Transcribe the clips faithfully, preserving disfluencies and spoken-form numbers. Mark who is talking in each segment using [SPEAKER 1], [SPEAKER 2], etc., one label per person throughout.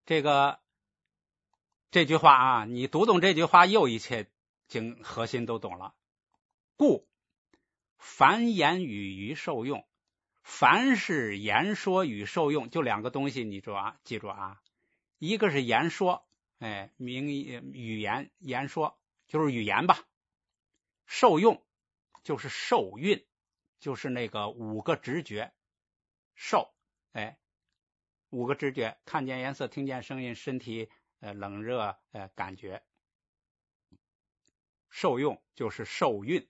[SPEAKER 1] 这个这句话啊，你读懂这句话，又一切经核心都懂了。故凡言语与受用，凡是言说与受用，就两个东西，你说啊，记住啊，一个是言说，哎，名语言言说就是语言吧，受用就是受蕴，就是那个五个直觉，受，哎，五个直觉，看见颜色，听见声音，身体呃冷热呃感觉，受用就是受蕴。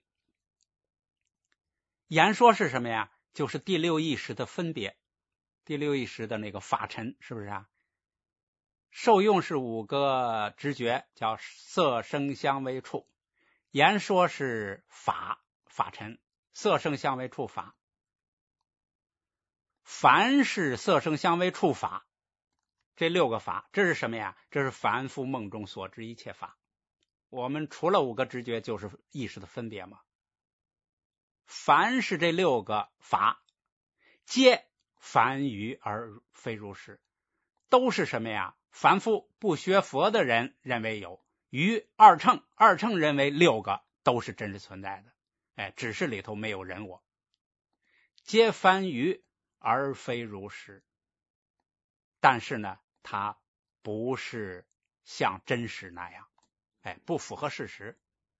[SPEAKER 1] 言说是什么呀？就是第六意识的分别，第六意识的那个法尘，是不是啊？受用是五个直觉，叫色声香味触。言说是法法尘，色声香味触法。凡是色声香味触法，这六个法，这是什么呀？这是凡夫梦中所知一切法。我们除了五个直觉，就是意识的分别嘛。凡是这六个法，皆凡愚而非如是，都是什么呀？凡夫不学佛的人认为有，愚二乘二乘认为六个都是真实存在的，哎，只是里头没有人我。皆凡愚而非如是，但是呢，它不是像真实那样，哎，不符合事实。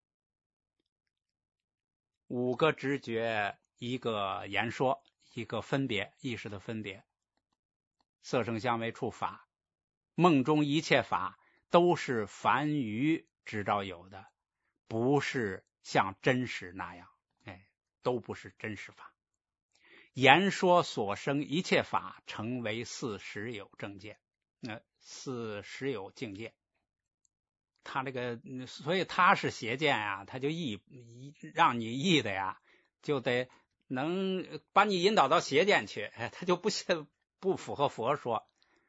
[SPEAKER 1] 五个直觉，一个言说，一个分别，意识的分别，色声香味触法，梦中一切法都是凡愚知道有的，不是像真实那样，哎，都不是真实法。言说所生一切法，成为四实有正见，那、呃、四实有境界。他这个，所以他是邪见啊，他就意让你意的呀，就得能把你引导到邪见去，哎，他就不不符合佛说。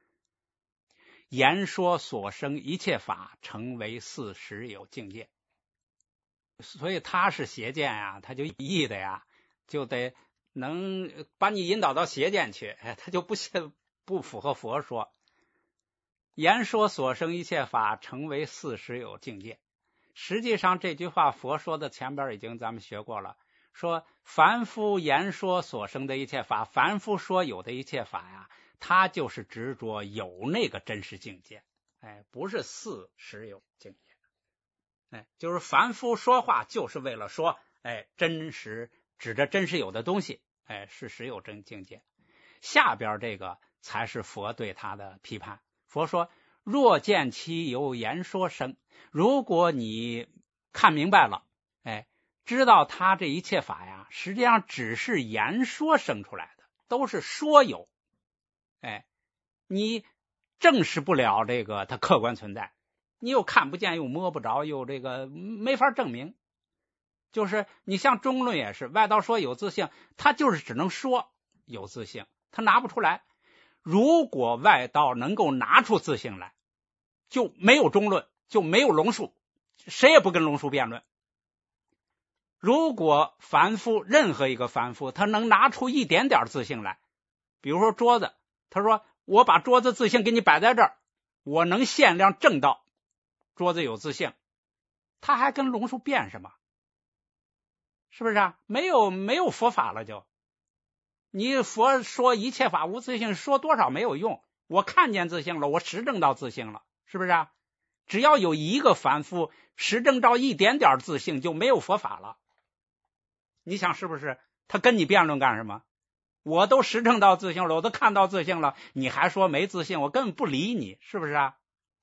[SPEAKER 1] 言说所生一切法，成为四实有境界。所以他是邪见啊，他就意的呀，就得能把你引导到邪见去，哎，他就不不符合佛说。言说所生一切法，成为四实有境界。实际上这句话佛说的前边已经咱们学过了，说凡夫言说所生的一切法，凡夫说有的一切法呀，他就是执着有那个真实境界，哎，不是四实有境界，哎，就是凡夫说话就是为了说，哎，真实指着真实有的东西，哎，是实有真境界。下边这个才是佛对他的批判。佛说，若见其由言说生，如果你看明白了，哎，知道他这一切法呀，实际上只是言说生出来的，都是说有，哎，你证实不了这个它客观存在，你又看不见，又摸不着，又这个没法证明。就是你像中论也是，外道说有自性，他就是只能说有自性，他拿不出来。如果外道能够拿出自性来，就没有中论，就没有龙树，谁也不跟龙树辩论。如果凡夫，任何一个凡夫，他能拿出一点点自性来，比如说桌子，他说我把桌子自性给你摆在这儿，我能限量证到桌子有自性，他还跟龙树辩什么？是不是啊？没有没有佛法了就。你佛说一切法无自性，说多少没有用，我看见自性了，我实证到自性了，是不是啊？只要有一个凡夫实证到一点点自性，就没有佛法了。你想是不是？他跟你辩论干什么？我都实证到自性了，我都看到自性了，你还说没自性，我根本不理你，是不是啊？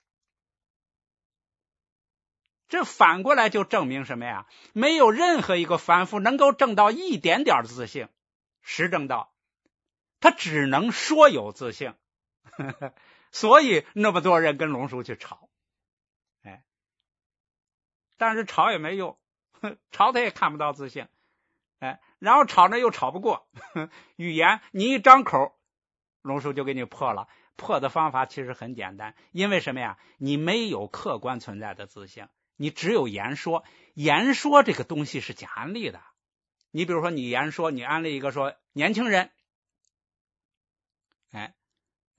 [SPEAKER 1] 这反过来就证明什么呀？没有任何一个凡夫能够证到一点点自性，实证到，他只能说有自性，呵呵，所以那么多人跟龙树去吵，哎，但是吵也没用，吵他也看不到自性，哎，然后吵呢又吵不过，语言你一张口，龙树就给你破了。破的方法其实很简单，因为什么呀？你没有客观存在的自性，你只有言说，言说这个东西是假安利的。你比如说你言说，你安利一个说年轻人，哎，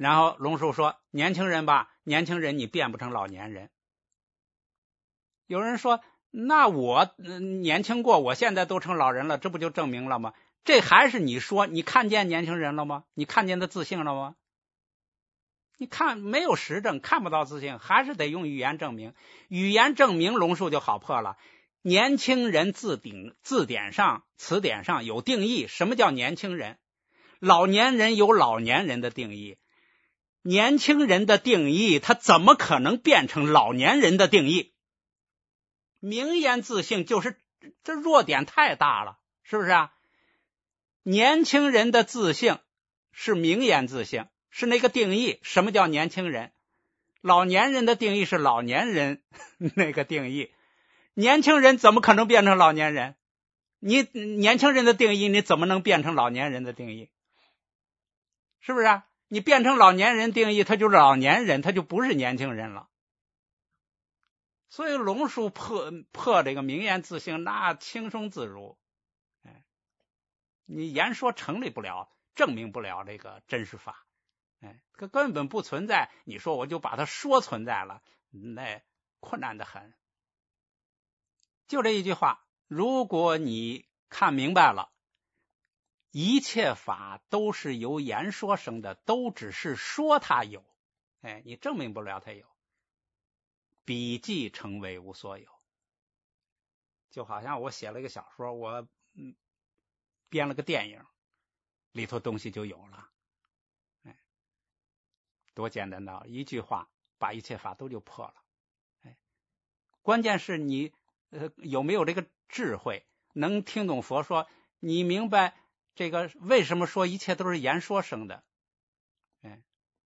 [SPEAKER 1] 然后龙树说年轻人吧，年轻人你变不成老年人。有人说那我、呃、年轻过，我现在都成老人了，这不就证明了吗？这还是你说你看见年轻人了吗？你看见他自信了吗？你看没有实证，看不到自信，还是得用语言证明。语言证明龙树就好破了。年轻人字典字典上词典上有定义，什么叫年轻人？老年人有老年人的定义，年轻人的定义他怎么可能变成老年人的定义？明言自信就是这弱点太大了，是不是啊？年轻人的自信是明言自信，是那个定义，什么叫年轻人？老年人的定义是老年人那个定义，年轻人怎么可能变成老年人？你年轻人的定义你怎么能变成老年人的定义？是不是啊？你变成老年人定义，他就是老年人，他就不是年轻人了。所以龙树破破这个明言自信，那轻松自如。哎，你言说成立不了，证明不了这个真实法。哎，这根本不存在。你说我就把它说存在了，那困难得很。就这一句话，如果你看明白了，一切法都是由言说生的，都只是说它有，哎，你证明不了它有。笔记成为无所有，就好像我写了一个小说，我嗯编了个电影，里头东西就有了，哎，多简单的一句话，把一切法都就破了，哎，关键是你呃有没有这个智慧，能听懂佛说，你明白这个为什么说一切都是言说生的，哎，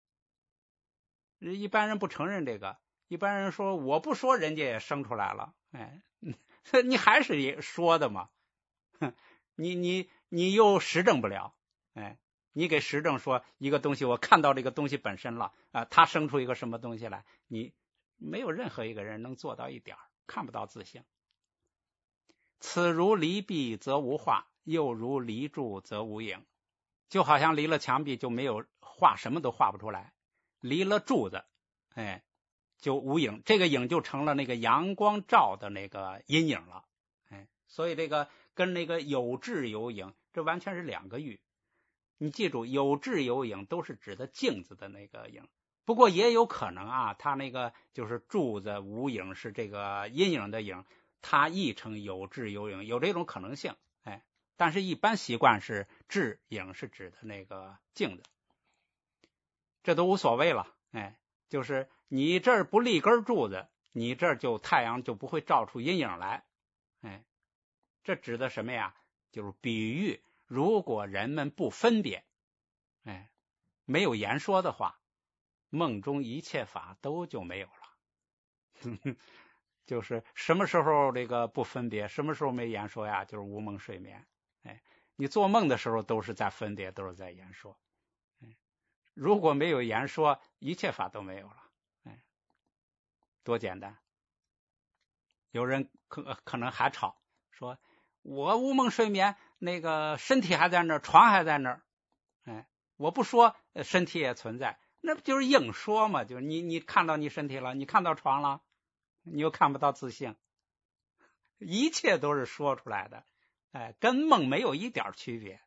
[SPEAKER 1] 一般人不承认这个。一般人说我不说人家也生出来了，哎，你还是说的嘛，你你你又实证不了，哎，你给实证说一个东西，我看到这个东西本身了啊，它生出一个什么东西来，你没有任何一个人能做到一点，看不到自性。此如离壁则无画，又如离柱则无影，就好像离了墙壁就没有画，什么都画不出来，离了柱子，哎。就无影，这个影就成了那个阳光照的那个阴影了，哎，所以这个跟那个有质有影，这完全是两个域。你记住，有质有影都是指的镜子的那个影，不过也有可能啊，它那个就是柱子无影是这个阴影的影，它译成有质有影，有这种可能性，哎，但是一般习惯是质影是指的那个镜子，这都无所谓了，哎，就是你这儿不立根柱子，你这儿就太阳就不会照出阴影来，哎，这指的什么呀？就是比喻，如果人们不分别，哎，没有言说的话，梦中一切法都就没有了。就是什么时候这个不分别，什么时候没言说呀？就是无梦睡眠。哎，你做梦的时候都是在分别，都是在言说。哎，如果没有言说，一切法都没有了。多简单！有人可可能还吵说，我无梦睡眠，那个身体还在那儿，床还在那儿，哎，我不说，身体也存在，那不就是硬说嘛？就是你你看到你身体了，你看到床了，你又看不到自性，一切都是说出来的，哎，跟梦没有一点区别。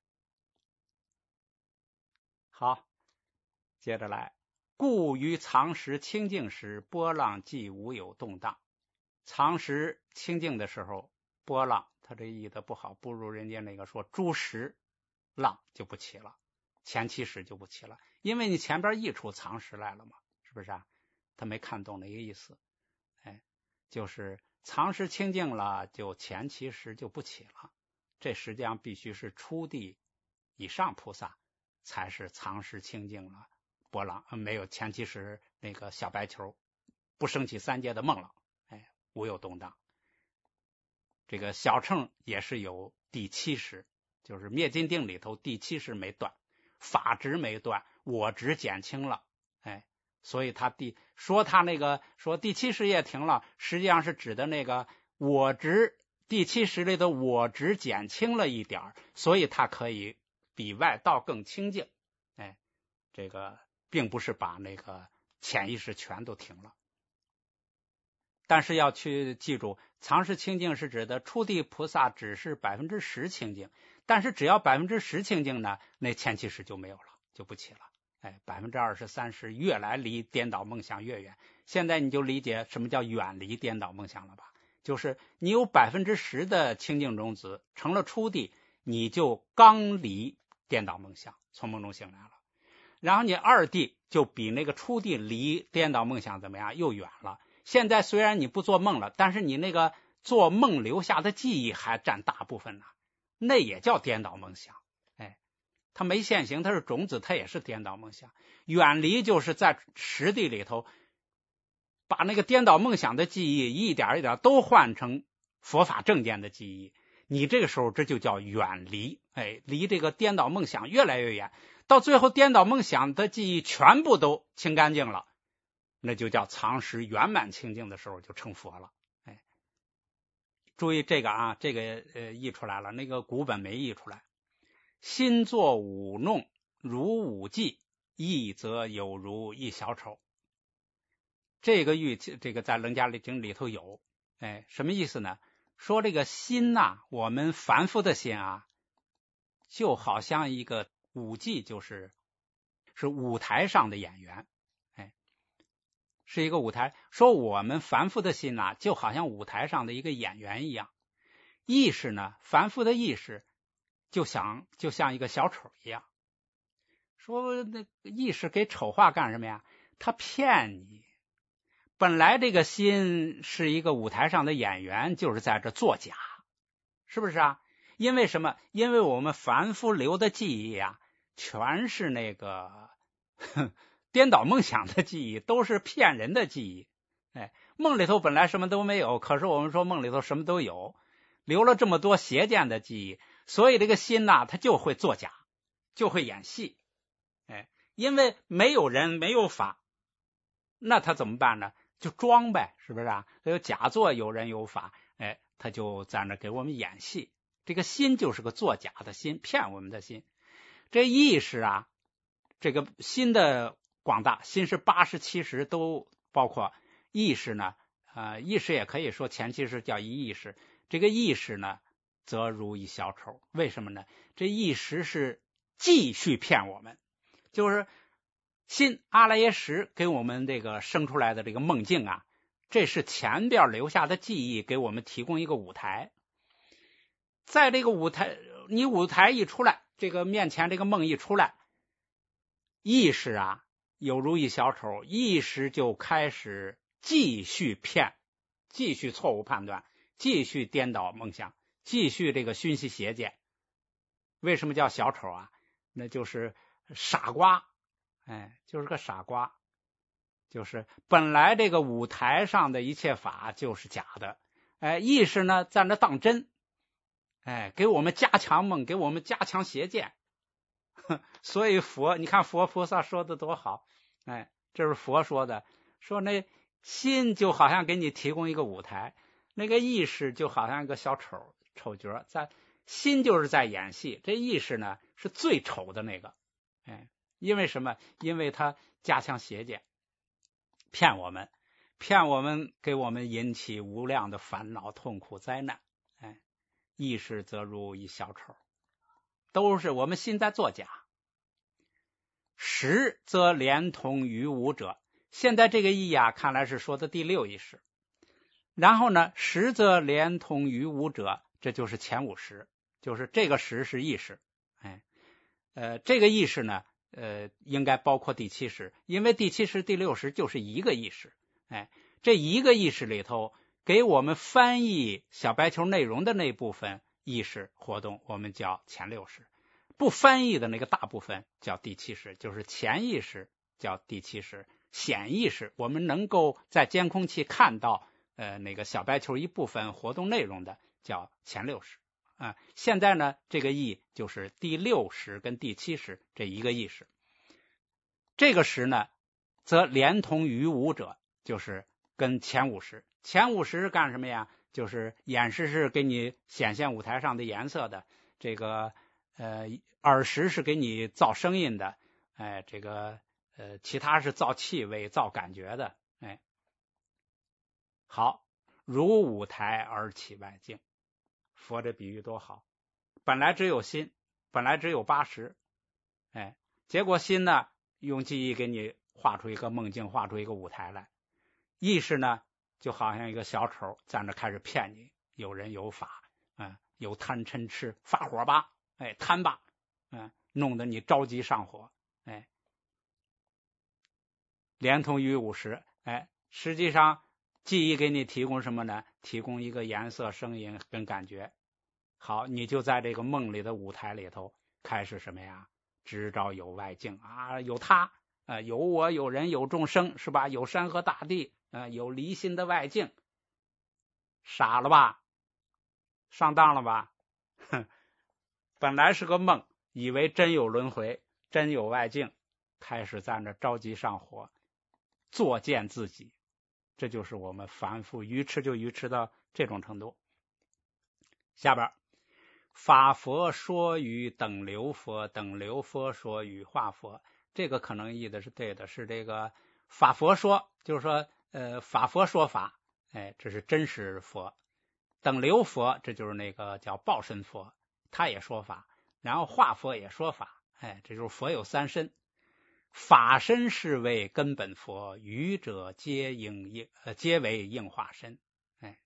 [SPEAKER 1] 好，接着来。故于藏识清净时，波浪即无有动荡。藏识清净的时候，波浪它这译的不好，不如人家那个说诸石浪就不起了，前期时就不起了，因为你前边译出藏识来了嘛，是不是啊？他没看懂那个意思，哎，就是藏识清净了，就前期时就不起了。这实际上必须是初地以上菩萨才是藏识清净了。波浪没有前期时那个小白球不升起三界的梦了，哎，无有动荡。这个小乘也是有第七识，就是灭尽定里头第七识没断，法执没断，我执减轻了，哎，所以他第说他那个说第七识也停了，实际上是指的那个我执第七识里的我执减轻了一点，所以他可以比外道更清净，哎，这个并不是把那个潜意识全都停了。但是要去记住，藏识清净是指的初地菩萨只是百分之十清净，但是只要百分之十清净呢，那前七识就没有了，就不起了。哎，百分之二十、三十，越来离颠倒梦想越远。现在你就理解什么叫远离颠倒梦想了吧？就是你有百分之十的清净种子，成了初地，你就刚离颠倒梦想，从梦中醒来了。然后你二地就比那个初地离颠倒梦想怎么样？又远了。现在虽然你不做梦了，但是你那个做梦留下的记忆还占大部分呢，那也叫颠倒梦想。哎，它没现行，它是种子，它也是颠倒梦想。远离就是在实地里头把那个颠倒梦想的记忆一点一点都换成佛法正见的记忆，你这个时候这就叫远离。哎，离这个颠倒梦想越来越远，到最后颠倒梦想的记忆全部都清干净了，那就叫藏识圆满清净的时候就成佛了。哎，注意这个啊，这个呃译出来了，那个古本没译出来。心作舞弄如舞伎，意则有如一小丑。这个喻这个在楞伽经里头有，哎，什么意思呢？说这个心呐、啊，我们凡夫的心啊，就好像一个舞伎，就是是舞台上的演员。是一个舞台，说我们凡夫的心呐、啊，就好像舞台上的一个演员一样。意识呢，凡夫的意识就想就像一个小丑一样。说那意识给丑化干什么呀？他骗你。本来这个心是一个舞台上的演员，就是在这作假，是不是啊？因为什么？因为我们凡夫留的记忆啊，全是那个哼颠倒梦想的记忆，都是骗人的记忆。哎，梦里头本来什么都没有，可是我们说梦里头什么都有，留了这么多邪见的记忆，所以这个心呐、啊，它就会作假，就会演戏。哎，因为没有人，没有法，那他怎么办呢？就装呗，是不是啊？他就假作有人有法，哎，他就在那给我们演戏。这个心就是个作假的心，骗我们的心。这意识啊，这个心的广大，心是八十七十都包括。意识呢，呃，意识也可以说前期是叫一意识。这个意识呢，则如一小丑。为什么呢？这意识是继续骗我们，就是心阿赖耶识给我们这个生出来的这个梦境啊，这是前边留下的记忆给我们提供一个舞台。在这个舞台，你舞台一出来，这个面前这个梦一出来，意识啊有如一小丑，意识就开始继续骗，继续错误判断，继续颠倒梦想，继续这个熏习邪见。为什么叫小丑啊？那就是傻瓜。哎，就是个傻瓜，就是本来这个舞台上的一切法就是假的，哎，意识呢在那当真，哎，给我们加强梦，给我们加强邪见。所以佛，你看佛菩萨说的多好，哎，这是佛说的，说那心就好像给你提供一个舞台，那个意识就好像一个小丑丑角，在心就是在演戏，这意识呢是最丑的那个，哎。因为什么？因为他加强邪见，骗我们，骗我们，给我们引起无量的烦恼、痛苦、灾难。哎，意识则如一小丑，都是我们心在作假。识则连同于无者，现在这个意啊，看来是说的第六意识。然后呢，识则连同于无者，这就是前五识，就是这个识是意识。哎，呃，这个意识呢？呃，应该包括第七识，因为第七识、第六识就是一个意识。哎，这一个意识里头，给我们翻译小白球内容的那部分意识活动，我们叫前六识；不翻译的那个大部分叫第七识，就是潜意识叫第七识，显意识我们能够在监控器看到呃那个小白球一部分活动内容的叫前六识。啊，现在呢，这个意就是第六识跟第七识这一个意识。这个识呢，则连同于五者，就是跟前五识。前五识是干什么呀？就是眼识是给你显现舞台上的颜色的，这个呃耳识是给你造声音的，哎、呃，这个呃，其他是造气味、造感觉的。哎，好，如舞台而起外境，佛这比喻多好！本来只有心，本来只有八识，哎，结果心呢，用记忆给你画出一个梦境，画出一个舞台来。意识呢，就好像一个小丑在那开始骗你，有人有法，嗯，有贪嗔痴，发火吧，哎，贪吧，嗯，弄得你着急上火，哎，连同于五识，哎，实际上记忆给你提供什么呢？提供一个颜色、声音跟感觉。好，你就在这个梦里的舞台里头开始什么呀？知道有外境啊，有他，呃，有我，有人，有众生，是吧？有山河大地，呃，有离心的外境。傻了吧？上当了吧？哼，本来是个梦，以为真有轮回，真有外境，开始在那着急上火，作践自己。这就是我们凡夫愚痴，就愚痴到这种程度。下边法佛说与等流佛，等流佛说与化佛，这个可能译的是对的，是这个法佛说，就是说呃法佛说法，哎，这是真实佛。等流佛，这就是那个叫报身佛，他也说法，然后化佛也说法，哎，这就是佛有三身。法身是为根本佛，余者皆应应呃皆为应化身。哎，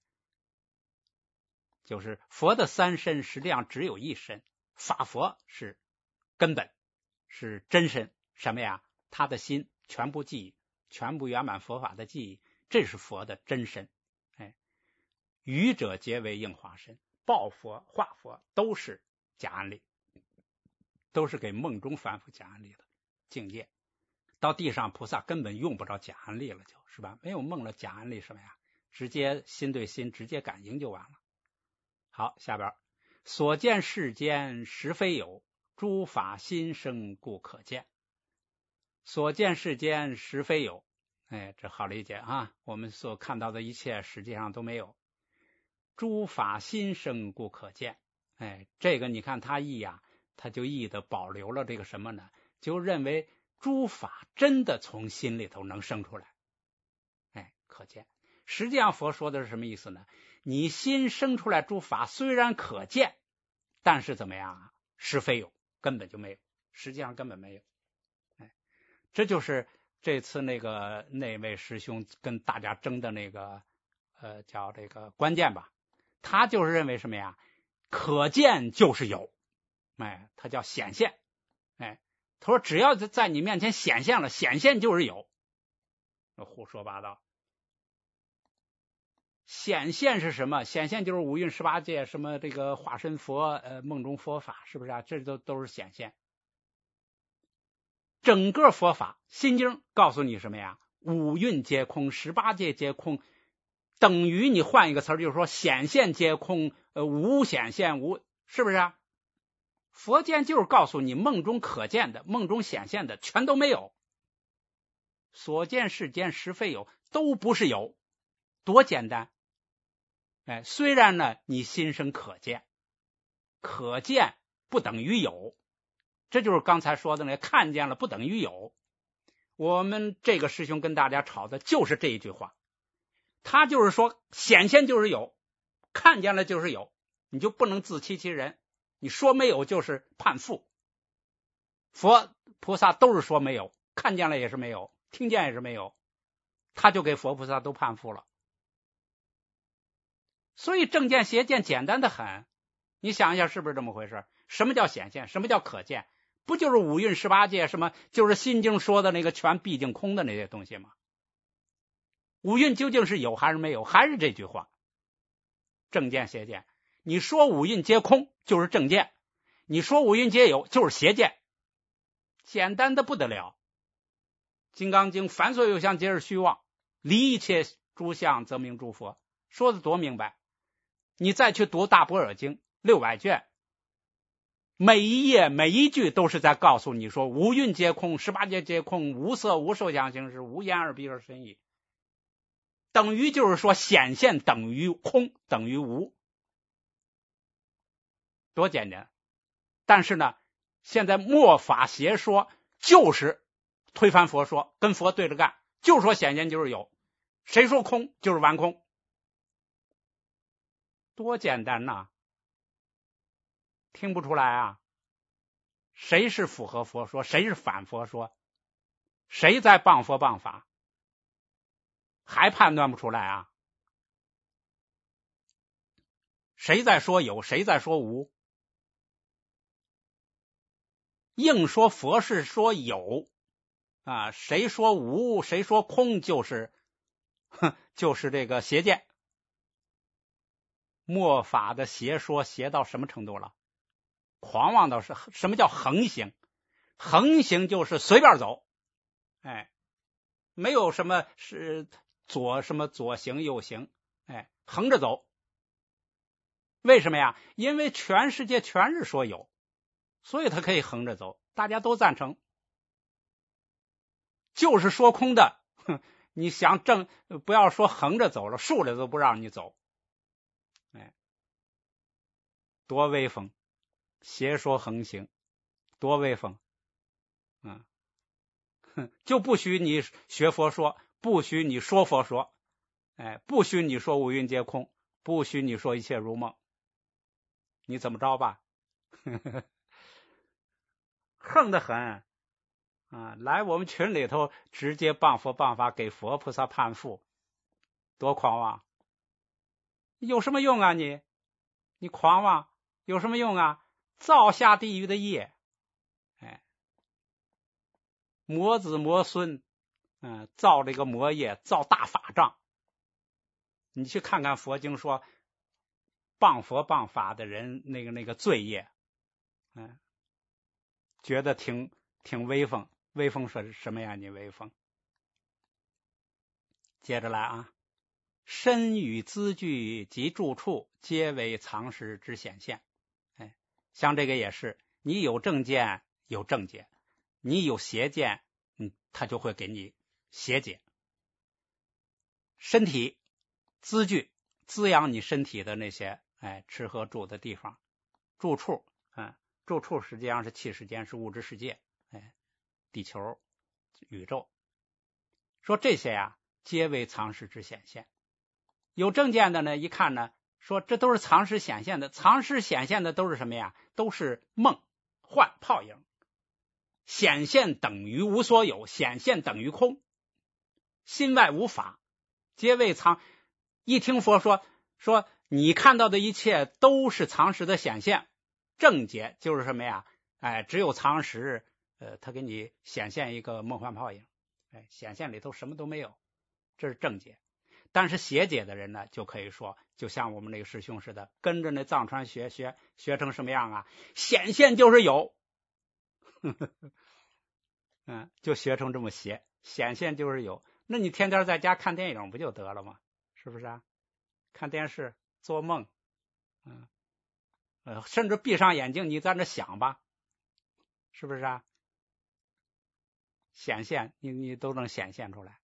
[SPEAKER 1] 就是佛的三身实际上只有一身，法佛是根本，是真身。什么呀？他的心全部记忆，全部圆满佛法的记忆，这是佛的真身。哎，余者皆为应化身，报佛、化佛都是假案例，都是给梦中凡夫假案例的境界。到地上菩萨根本用不着假案例了，就是吧？没有梦了，假案例什么呀？直接心对心，直接感应就完了。好，下边所见世间实非有，诸法心生故可见。所见世间实非有，哎，这好理解啊！我们所看到的一切实际上都没有。诸法心生故可见，哎，这个你看他译呀、啊，他就译的保留了这个什么呢？就认为诸法真的从心里头能生出来，哎，可见。实际上佛说的是什么意思呢？你心生出来诸法虽然可见，但是怎么样啊？实非有，根本就没有，实际上根本没有。哎，这就是这次那个那位师兄跟大家争的那个呃叫这个关键吧。他就是认为什么呀？可见就是有，哎，他叫显现。哎，他说只要在你面前显现了，显现就是有，胡说八道。显现是什么？显现就是五蕴十八界，什么这个化身佛，呃，梦中佛法，是不是啊？这都都是显现。整个佛法心经告诉你什么呀？五蕴皆空，十八界皆空，等于你换一个词儿，就是说显现皆空，呃，无显现无，是不是啊？佛经就是告诉你，梦中可见的、梦中显现的全都没有，所见世间实非有，都不是有，多简单。哎，虽然呢，你心生可见，可见不等于有，这就是刚才说的那看见了不等于有。我们这个师兄跟大家吵的就是这一句话，他就是说显现就是有，看见了就是有，你就不能自欺欺人，你说没有就是叛父。佛菩萨都是说没有，看见了也是没有，听见也是没有，他就给佛菩萨都叛父了。所以正见邪见简单的很，你想一下是不是这么回事？什么叫显现？什么叫可见？不就是五蕴十八界，什么就是心经说的那个全毕竟空的那些东西吗？五蕴究竟是有还是没有？还是这句话，正见邪见。你说五蕴皆空就是正见，你说五蕴皆有就是邪见，简单的不得了。金刚经凡所有相皆是虚妄，离一切诸相则名诸佛，说的多明白。你再去读大般若经六百卷，每一页每一句都是在告诉你说五蕴皆空，十八界皆空，无色无受想行识，无眼耳鼻舌身意，等于就是说显现等于空等于无，多简单。但是呢，现在末法邪说就是推翻佛说，跟佛对着干，就说显现就是有，谁说空就是完空，多简单呐！听不出来啊？谁是符合佛说，谁是反佛说，谁在谤佛谤法，还判断不出来啊？谁在说有，谁在说无？硬说佛是说有啊，谁说无，谁说空，就是哼，就是这个邪见。末法的邪说邪到什么程度了？狂妄到是什么叫横行？横行就是随便走，哎，没有什么是左什么左行右行，哎，横着走。为什么呀？因为全世界全是说有，所以他可以横着走，大家都赞成。就是说空的，你想正不要说横着走了，竖着都不让你走，哎，多威风！邪说横行，多威风！嗯，就不许你学佛说，不许你说佛说，哎，不许你说五蕴皆空，不许你说一切如梦，你怎么着吧？横得很啊！来我们群里头直接谤佛谤法，给佛菩萨判负，多狂妄！有什么用啊你？你狂妄有什么用啊？造下地狱的业，哎，魔子魔孙，嗯，造这个魔业，造大法障。你去看看佛经说，谤佛谤法的人那个那个罪业，嗯，觉得挺挺威风。威风是什么呀？你威风。接着来啊，身语资具及住处，皆为藏识之显现。哎，像这个也是，你有正见有正解，你有邪见，嗯，他就会给你邪解。身体资具，滋养你身体的那些，哎，吃喝住的地方，住处，嗯，住处实际上是气世间，是物质世界，哎，地球、宇宙。说这些呀、啊，皆为藏识之显现。有正见的呢，一看呢，说这都是藏识显现的，藏识显现的都是什么呀？都是梦幻泡影。显现等于无所有，显现等于空，心外无法，皆为藏。一听佛说，说你看到的一切都是藏识的显现，正解就是什么呀？哎，只有藏识，呃，他给你显现一个梦幻泡影，哎，显现里头什么都没有，这是正解。但是邪解的人呢，就可以说，就像我们那个师兄似的，跟着那藏传学学学成什么样啊？显现就是有，嗯，就学成这么邪，显现就是有。那你天天在家看电影不就得了吗？是不是啊？看电视、做梦，嗯，呃，甚至闭上眼睛，你在那想吧，是不是啊？显现，你你都能显现出来。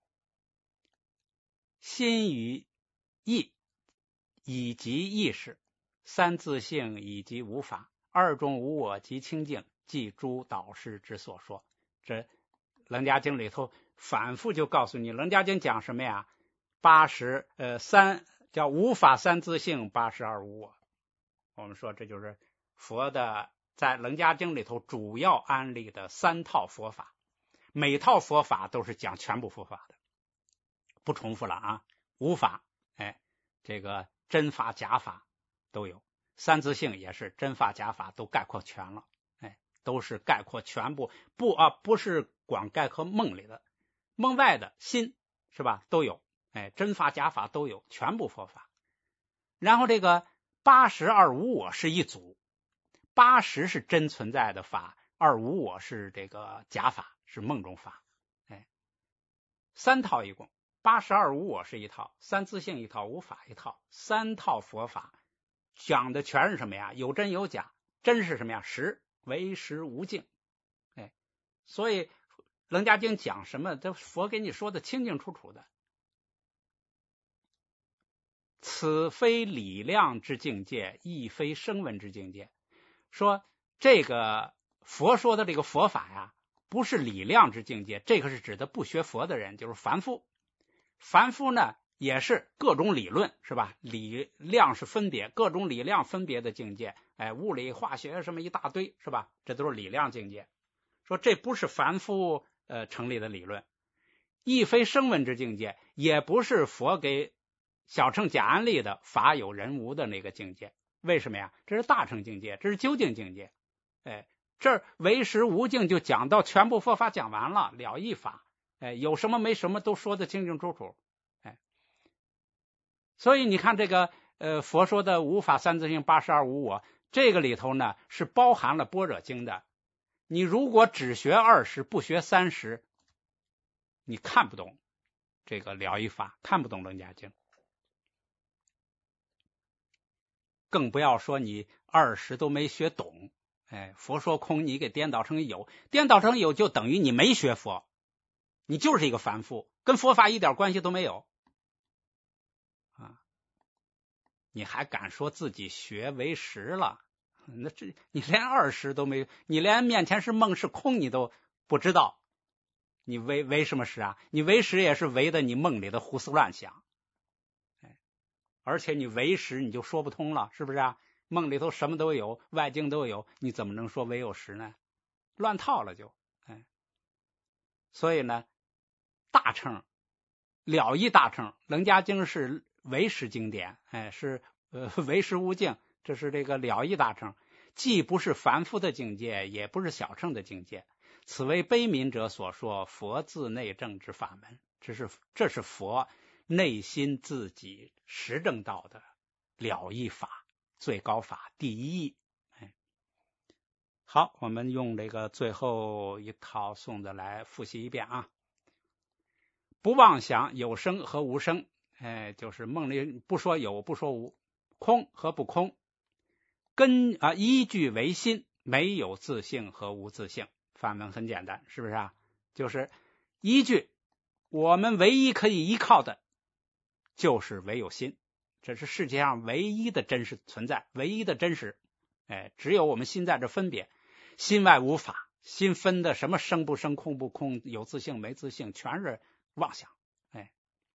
[SPEAKER 1] 心与意以及意识，三自性以及无法，二中无我及清净，即诸导师之所说。这楞伽经里头反复就告诉你，楞伽经讲什么呀？八十呃三叫无法三自性，八十二无我。我们说这就是佛的在楞伽经里头主要安立的三套佛法，每套佛法都是讲全部佛法的，不重复了啊。无法，哎，这个真法假法都有，三自性也是真法假法都概括全了，哎，都是概括全部，不啊不是光概括梦里的，梦外的心是吧都有，哎，真法假法都有，全部佛法。然后这个八十二无我是一组，八十是真存在的法，二无我是这个假法，是梦中法，哎，三套一共。八十二无我是一套，三自性一套，无法一套，三套佛法讲的全是什么呀？有真有假，真是什么呀？实，唯实无净，哎，所以楞伽经讲什么，这佛给你说的清清楚楚的。此非理量之境界，亦非声闻之境界。说这个佛说的这个佛法呀， 不是理量之境界，这个是指的不学佛的人，就是凡夫。凡夫呢也是各种理论，是吧？理量是分别，各种理量分别的境界，哎，物理化学什么一大堆，是吧？这都是理量境界。说这不是凡夫呃成立的理论，亦非声闻之境界，也不是佛给小乘假安立的法有人无的那个境界。为什么呀？这是大乘境界，这是究竟境界。哎，这儿唯识无境就讲到全部佛法讲完了，了义法，哎，有什么没什么都说得清清楚楚。哎，所以你看这个呃佛说的无法三自性八十二无我，这个里头呢是包含了般若经的。你如果只学二十不学三十，你看不懂这个了义法，看不懂楞伽经，更不要说你二十都没学懂。哎，佛说空，你给颠倒成有，颠倒成有就等于你没学佛，你就是一个凡夫，跟佛法一点关系都没有啊！你还敢说自己学唯识了？那这你连二十都没，你连面前是梦是空你都不知道，你唯唯什么识啊？你唯识也是唯的你梦里的胡思乱想，哎，而且你唯识你就说不通了，是不是啊？梦里头什么都有，外境都有，你怎么能说唯有识呢？乱套了就，哎，所以呢，大乘了义大乘，楞伽经是唯识经典，哎，是呃唯识无境，这是这个了义大乘，既不是凡夫的境界，也不是小乘的境界。此为悲悯者所说佛自内证之法门，这是这是佛内心自己实证到的了义法，最高法第一义。哎，好，我们用这个最后一套颂子来复习一遍啊。不妄想有生和无生，哎，就是梦里不说有不说无，空和不空，根啊依据唯心，没有自性和无自性。梵文很简单，是不是啊？就是依据，我们唯一可以依靠的就是唯有心，这是世界上唯一的真实存在，唯一的真实。哎，只有我们心在这分别，心外无法，心分的什么生不生、空不空、有自性没自性，全是妄想。哎，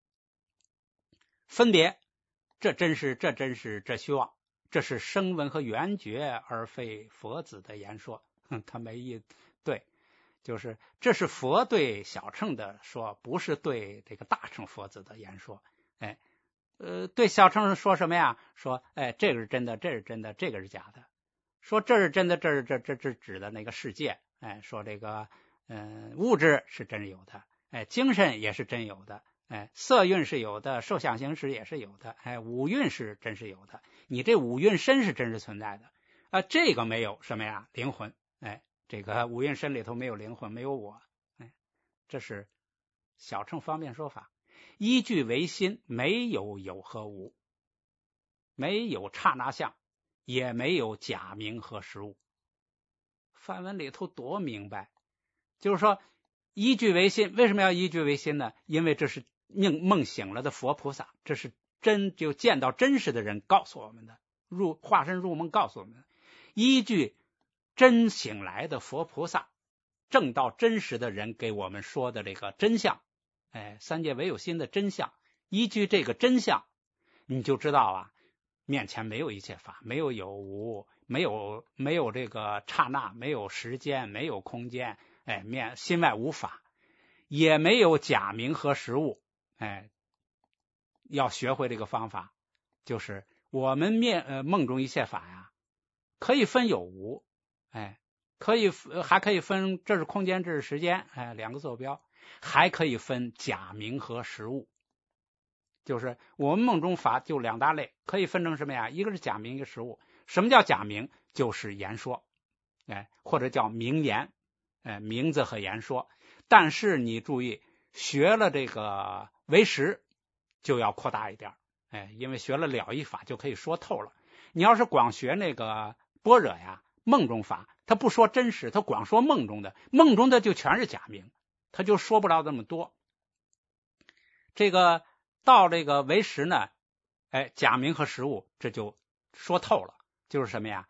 [SPEAKER 1] 分别，这真是这真是这虚妄，这是声闻和缘觉，而非佛子的言说。哼，他没意对，就是这是佛对小乘的说，不是对这个大乘佛子的言说。哎，呃，对小乘说什么呀？说，哎，这个是真的，这是真的，这个是假的。说这是真的，这是这这这指的那个世界。哎，说这个，嗯、呃，物质是真有的，哎，精神也是真有的，哎，色蕴是有的，受想行识也是有的，哎，五蕴是真是有的。你这五蕴身是真实存在的啊，这个没有什么呀？灵魂。哎，这个五蕴身里头没有灵魂，没有我。哎，这是小乘方面说法。依据唯心，没有有和无，没有刹那相，也没有假名和实物。梵文里头多明白，就是说依据唯心，为什么要依据唯心呢？因为这是梦梦醒了的佛菩萨，这是真就见到真实的人告诉我们的，入化身入梦告诉我们的。依据真醒来的佛菩萨，证到真实的人给我们说的这个真相，哎，三界唯有心的真相，依据这个真相，你就知道啊，面前没有一切法，没有有无，没有没有这个刹那，没有时间，没有空间，哎，面心外无法，也没有假名和实物。哎，要学会这个方法，就是我们面呃梦中一切法呀，可以分有无，哎，可以还可以分这是空间，这是时间，哎，两个坐标，还可以分假名和实物。就是我们梦中法就两大类，可以分成什么呀？一个是假名，一个实物。什么叫假名？就是言说，哎，或者叫名言，哎，名字和言说。但是你注意，学了这个唯识就要扩大一点，哎，因为学了了义法就可以说透了。你要是光学那个般若呀，梦中法，他不说真实，他光说梦中的，梦中的就全是假名，他就说不了这么多。这个到这个唯识呢，哎，假名和实物这就说透了，就是什么呀？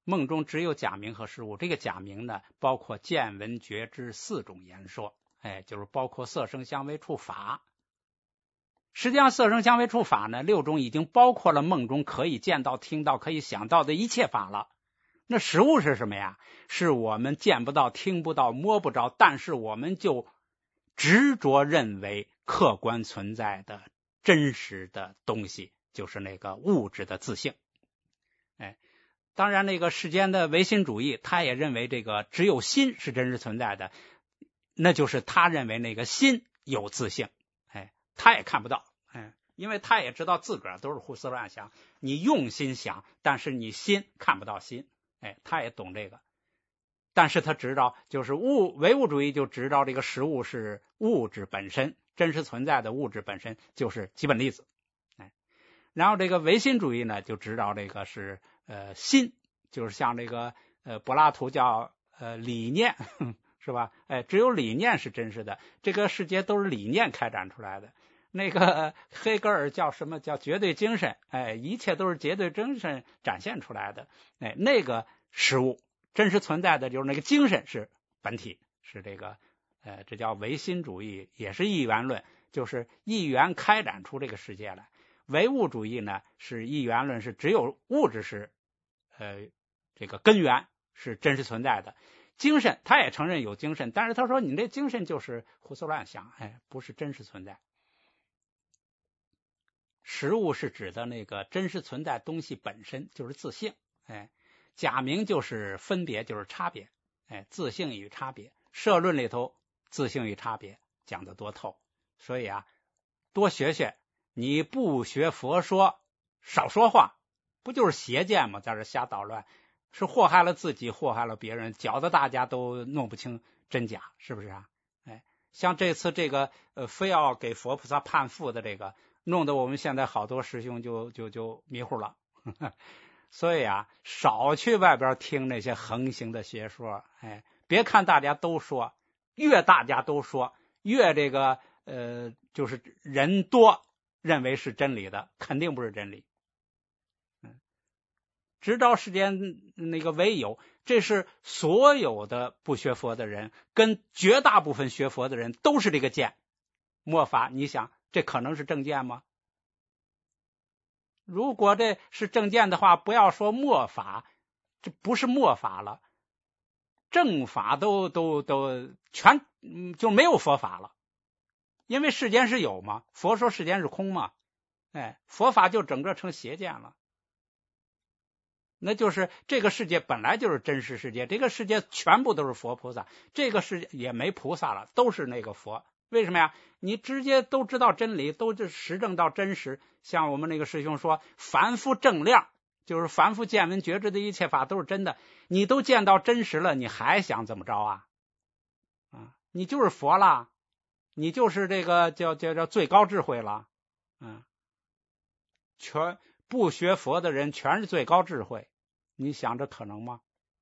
[SPEAKER 1] 梦中只有假名和实物。这个假名呢，包括见闻觉知四种言说，哎，就是包括色声香味触法。实际上色声香味触法呢，六种已经包括了梦中可以见到听到可以想到的一切法了。那实物是什么呀？是我们见不到听不到摸不着，但是我们就执着认为客观存在的真实的东西，就是那个物质的自性。哎，当然那个世间的唯心主义他也认为这个只有心是真实存在的，那就是他认为那个心有自性。哎，他也看不到，哎，因为他也知道自个儿都是胡思乱想，你用心想，但是你心看不到心。哎，他也懂这个，但是他知道就是物唯物主义就知道这个实物是物质本身，真实存在的物质本身就是基本粒子。哎，然后这个唯心主义呢就知道这个是呃心，就是像这个呃柏拉图叫呃理念，是吧？哎，只有理念是真实的，这个世界都是理念开展出来的。那个黑格尔叫什么叫绝对精神？哎，一切都是绝对精神展现出来的。哎，那个实物真实存在的就是那个精神是本体，是这个呃，这叫唯心主义，也是一元论，就是一元开展出这个世界来。唯物主义呢是一元论，是只有物质是呃这个根源是真实存在的。精神他也承认有精神，但是他说你这精神就是胡思乱想，哎，不是真实存在。实物是指的那个真实存在东西本身，就是自性。哎，假名就是分别，就是差别。哎，自性与差别，社论里头自性与差别讲得多透。所以啊，多学学。你不学佛说，少说话，不就是邪见吗？在这瞎捣乱，是祸害了自己，祸害了别人，搅得大家都弄不清真假，是不是啊？哎，像这次这个呃，非要给佛菩萨判赋的这个。弄得我们现在好多师兄就就就迷糊了，所以啊，少去外边听那些横行的学说。哎，别看大家都说，越大家都说，越这个呃，就是人多认为是真理的，肯定不是真理。嗯，直到世间那个唯有，这是所有的不学佛的人跟绝大部分学佛的人都是这个见。末法，你想？这可能是正见吗？如果这是正见的话，不要说末法，这不是末法了，正法都都都全就没有佛法了，因为世间是有嘛，佛说世间是空嘛，哎，佛法就整个成邪见了。那就是这个世界本来就是真实世界，这个世界全部都是佛菩萨，这个世界也没菩萨了，都是那个佛。为什么呀？你直接都知道真理，都是实证到真实。像我们那个师兄说，凡夫正量，就是凡夫见闻觉知的一切法都是真的。你都见到真实了，你还想怎么着啊？啊，你就是佛了，你就是这个叫叫叫最高智慧了。嗯，全不学佛的人全是最高智慧，你想这可能吗？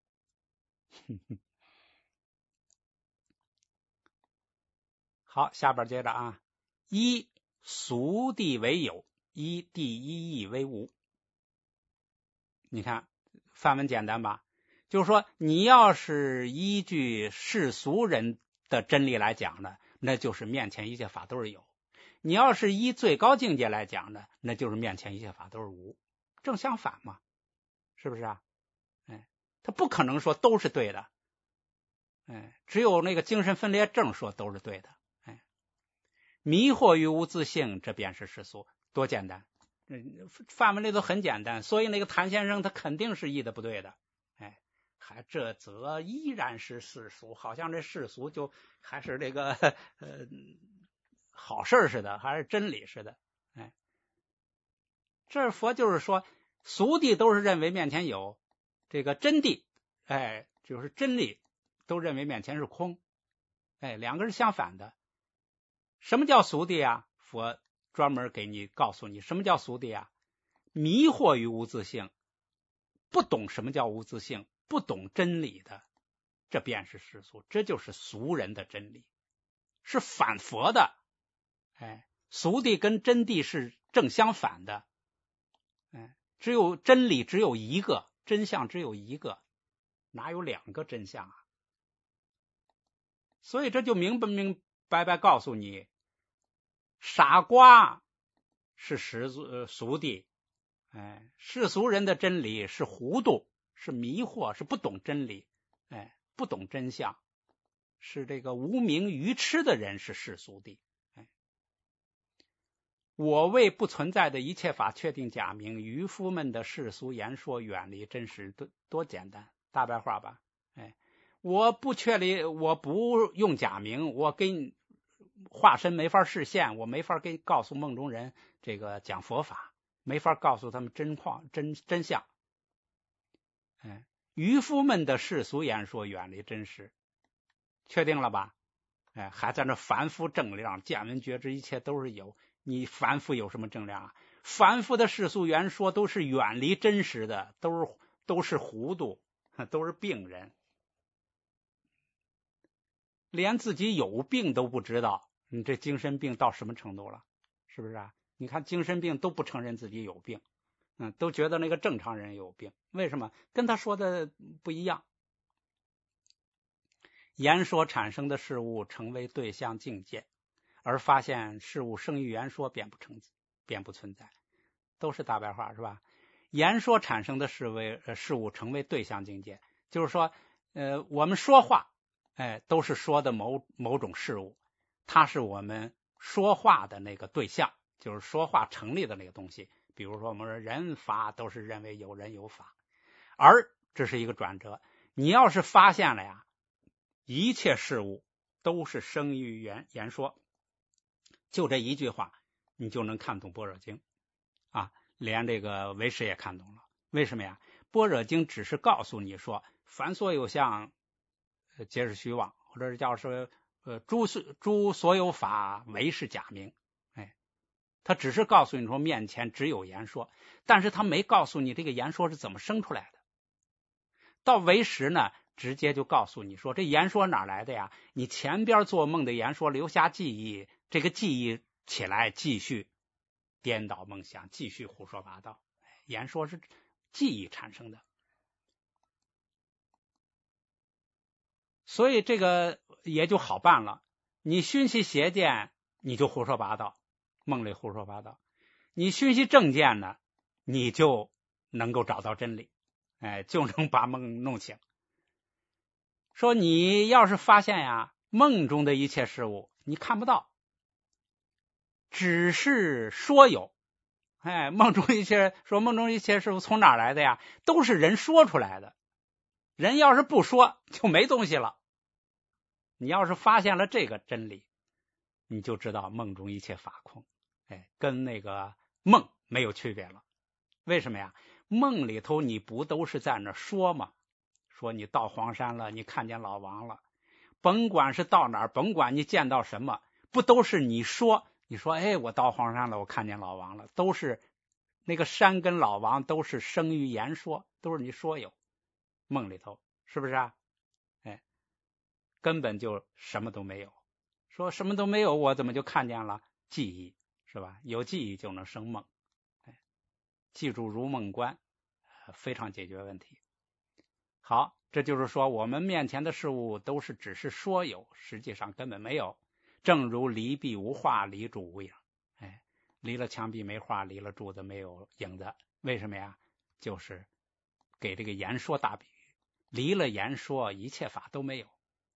[SPEAKER 1] 好，下边接着啊，一俗谛为有，一第一义为无。你看范文简单吧？就是说，你要是依据世俗人的真理来讲呢，那就是面前一切法都是有；你要是依最高境界来讲呢，那就是面前一切法都是无。正相反嘛，是不是啊？哎，他不可能说都是对的，哎，只有那个精神分裂症说都是对的。迷惑于无自性，这便是世俗，多简单。嗯，范文里头很简单，所以那个谭先生他肯定是译的不对的。哎，还这则依然是世俗，好像这世俗就还是这个呃好事似的，还是真理似的。哎，这佛就是说，俗谛都是认为面前有，这个真谛，哎，就是真理，都认为面前是空。哎，两个是相反的。什么叫俗谛啊？佛专门给你告诉你什么叫俗谛啊？迷惑于无自性，不懂什么叫无自性，不懂真理的，这便是世俗，这就是俗人的真理，是反佛的。哎，俗谛跟真谛是正相反的。哎，只有真理只有一个， 真相只有一个，哪有两个真相啊？所以这就明明白白告诉你，傻瓜是世俗的，哎，世俗人的真理是糊涂，是迷惑，是不懂真理，哎，不懂真相，是这个无明愚痴的人是世俗的。哎，我为不存在的一切法确定假名，渔夫们的世俗言说远离真实，多多简单，大白话吧？哎，我不确立，我不用假名，我跟化身没法示现，我没法给告诉梦中人这个讲佛法，没法告诉他们真况真真相。哎，渔夫们的世俗言说远离真实，确定了吧？哎，还在那凡夫正量，见闻觉知一切都是有，你凡夫有什么正量啊？凡夫的世俗言说都是远离真实的，都是都是糊涂，都是病人，连自己有病都不知道，你这精神病到什么程度了？是不是啊？你看精神病都不承认自己有病，嗯，都觉得那个正常人有病，为什么？跟他说的不一样。言说产生的事物成为对象境界，而发现事物生于言说便不成便不存在，都是大白话是吧？言说产生的事为呃事物成为对象境界，就是说，呃，我们说话，哎，都是说的某某种事物，它是我们说话的那个对象，就是说话成立的那个东西。比如说，我们说人法都是认为有人有法，而这是一个转折。你要是发现了呀，一切事物都是生于言言说，就这一句话，你就能看懂般若经啊，连这个唯识也看懂了。为什么呀？般若经只是告诉你说，凡所有相，皆是虚妄，或者是叫说，呃，诸诸所有法唯是假名。哎，他只是告诉你说，面前只有言说，但是他没告诉你这个言说是怎么生出来的。到唯识呢，直接就告诉你说，这言说哪来的呀？你前边做梦的言说留下记忆，这个记忆起来继续颠倒梦想，继续胡说八道。言说是记忆产生的，所以这个也就好办了。你熏习邪见，你就胡说八道，梦里胡说八道；你熏习正见呢，你就能够找到真理，哎，就能把梦弄醒。说你要是发现呀，梦中的一切事物你看不到，只是说有，哎，梦中一切说梦中一切事物从哪来的呀？都是人说出来的。人要是不说，就没东西了。你要是发现了这个真理，你就知道梦中一切法空，哎，跟那个梦没有区别了。为什么呀？梦里头你不都是在那说吗？说你到黄山了，你看见老王了，甭管是到哪儿，甭管你见到什么，不都是你说？你说，哎，我到黄山了，我看见老王了，都是那个山跟老王都是生于言说，都是你说有，梦里头是不是啊？哎，根本就什么都没有。说什么都没有，我怎么就看见了？记忆是吧？有记忆就能生梦，哎，记住如梦观，非常解决问题。好，这就是说我们面前的事物都是只是说有，实际上根本没有。正如离壁无画，离柱无影，哎，离了墙壁没画，离了柱子没有影子。为什么呀？就是给这个言说大比喻，离了言说，一切法都没有。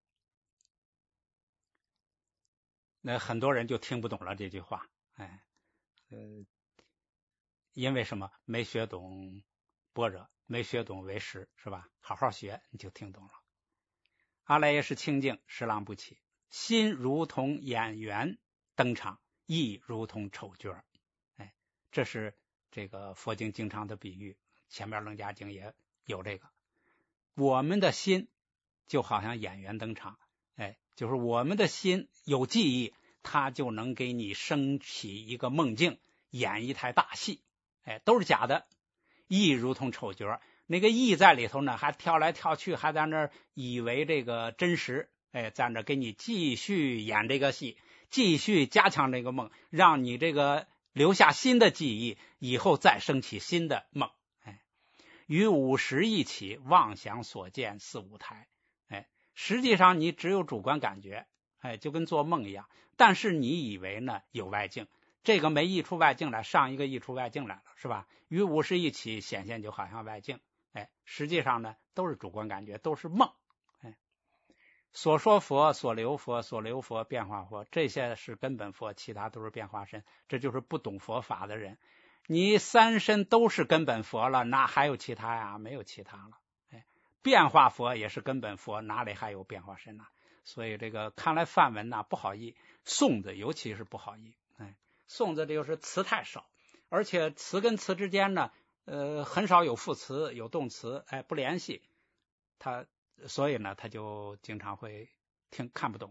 [SPEAKER 1] 那很多人就听不懂了这句话，哎，呃，因为什么？没学懂般若，没学懂唯识，是吧？好好学，你就听懂了。阿赖耶识清净，十浪不起，心如同演员登场，意如同丑角，哎，这是这个佛经经常的比喻，前面楞伽经也有这个。我们的心就好像演员登场，哎，就是我们的心有记忆，它就能给你升起一个梦境，演一台大戏，哎，都是假的。意如同丑角，那个意在里头呢，还跳来跳去，还在那儿以为这个真实，哎，在那给你继续演这个戏，继续加强这个梦，让你这个留下新的记忆，以后再升起新的梦。哎， 与五识一起，妄想所见似舞台。哎，实际上你只有主观感觉，哎，就跟做梦一样。但是你以为呢有外境，这个没溢出外境来，上一个溢出外境来了，是吧？与五识一起显现就好像外境，哎，实际上呢都是主观感觉，都是梦。哎，所说佛、所留佛、所留佛、变化佛，这些是根本佛，其他都是变化身。这就是不懂佛法的人。你三身都是根本佛了，哪还有其他呀？没有其他了。哎，变化佛也是根本佛，哪里还有变化身呢？所以这个看来梵文呢不好译，颂子尤其是不好译。哎，颂子就是词太少，而且词跟词之间呢，呃，很少有副词、有动词，哎，不联系。他所以呢，他就经常会听看不懂。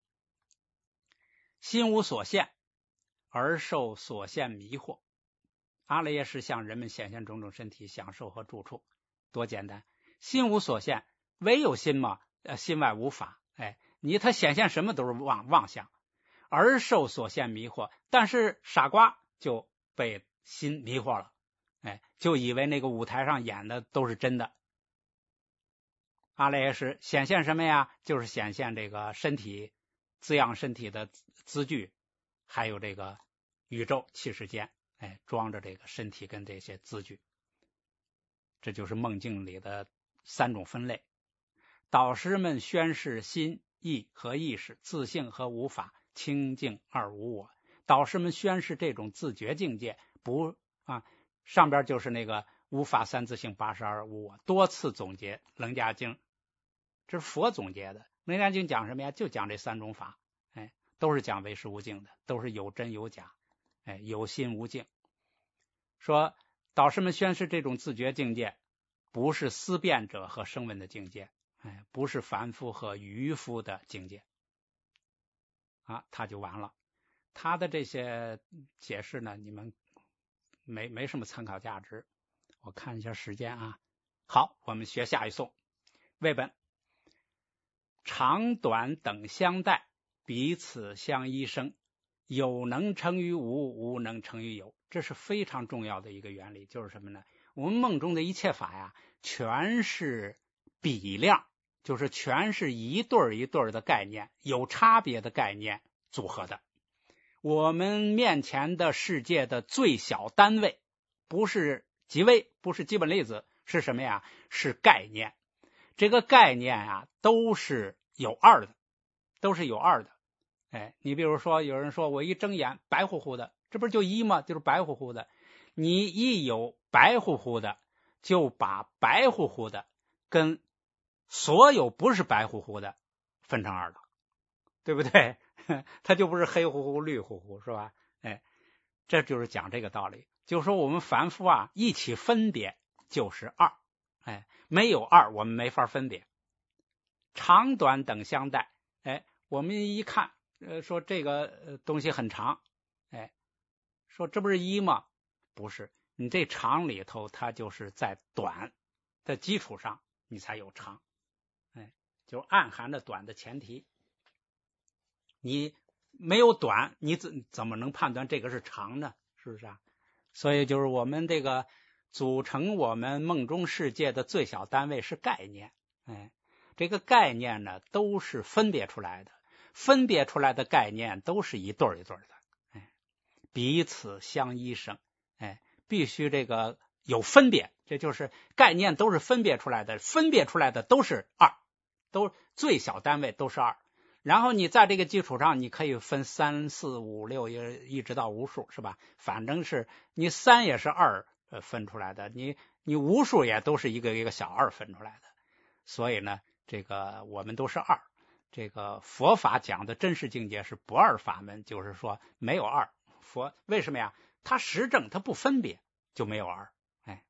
[SPEAKER 1] 心无所现，而受所现迷惑。阿赖耶识向人们显现种种身体、享受和住处，多简单！心无所现，唯有心嘛，呃，心外无法。哎，你他显现什么都是妄妄想，而受所现迷惑。但是傻瓜就被心迷惑了，哎，就以为那个舞台上演的都是真的。阿赖耶识显现什么呀？就是显现这个身体、滋养身体的资具，还有这个宇宙气世间。哎，装着这个身体跟这些资具，这就是梦境里的三种分类。导师们宣示心意和意识、自性和无法、清净而无我。导师们宣示这种自觉境界，不啊，上边就是那个无法三自性八十二无我，多次总结楞伽经，这是佛总结的。楞伽经讲什么呀？就讲这三种法，哎，都是讲唯识无境的，都是有真有假。哎，有心无境。说导师们宣示这种自觉境界，不是思辨者和声闻的境界，哎，不是凡夫和愚夫的境界，啊，他就完了。他的这些解释呢，你们没没什么参考价值。我看一下时间啊，好，我们学下一颂。为本，长短等相待，彼此相依生。有能成于无，无能成于有，这是非常重要的一个原理。就是什么呢？我们梦中的一切法呀，全是比量，就是全是一对一对的概念，有差别的概念组合的。我们面前的世界的最小单位，不是极微，不是基本粒子，是什么呀？是概念。这个概念啊，都是有二的，都是有二的。哎，你比如说，有人说我一睁眼白乎乎的，这不是就一吗？就是白乎乎的。你一有白乎乎的，就把白乎乎的跟所有不是白乎乎的分成二了，对不对？它就不是黑乎乎、绿乎乎，是吧？哎，这就是讲这个道理。就是说，我们凡夫啊，一起分别就是二，哎，没有二，我们没法分别。长短等相待，哎，我们一看。呃，说这个、呃、东西很长，哎，说这不是一吗？不是，你这长里头，它就是在短的基础上，你才有长，哎，就暗含着短的前提。你没有短，你怎怎么能判断这个是长呢？是不是啊？所以就是我们这个组成我们梦中世界的最小单位是概念，哎，这个概念呢都是分别出来的。分别出来的概念都是一对一对的，哎，彼此相依生，哎，必须这个有分别，这就是概念都是分别出来的，分别出来的都是二，都最小单位都是二。然后你在这个基础上，你可以分三、四、五、六，一直到无数，是吧？反正是你三也是二呃分出来的，你你无数也都是一个一个小二分出来的。所以呢，这个我们都是二。这个佛法讲的真实境界是不二法门，就是说没有二。佛为什么呀？他实证，他不分别，就没有二。哎，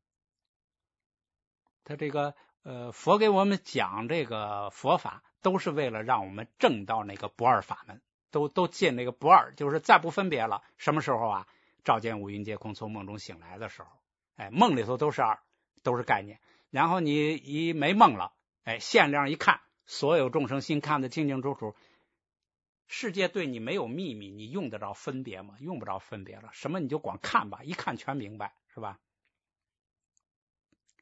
[SPEAKER 1] 他这个呃，佛给我们讲这个佛法，都是为了让我们证到那个不二法门，都都进那个不二，就是再不分别了。什么时候啊？照见五蕴皆空，从梦中醒来的时候，哎，梦里头都是二，都是概念。然后你一没梦了，哎，限量一看。所有众生心看得清清楚楚，世界对你没有秘密，你用得着分别吗？用不着分别了，什么你就光看吧，一看全明白，是吧？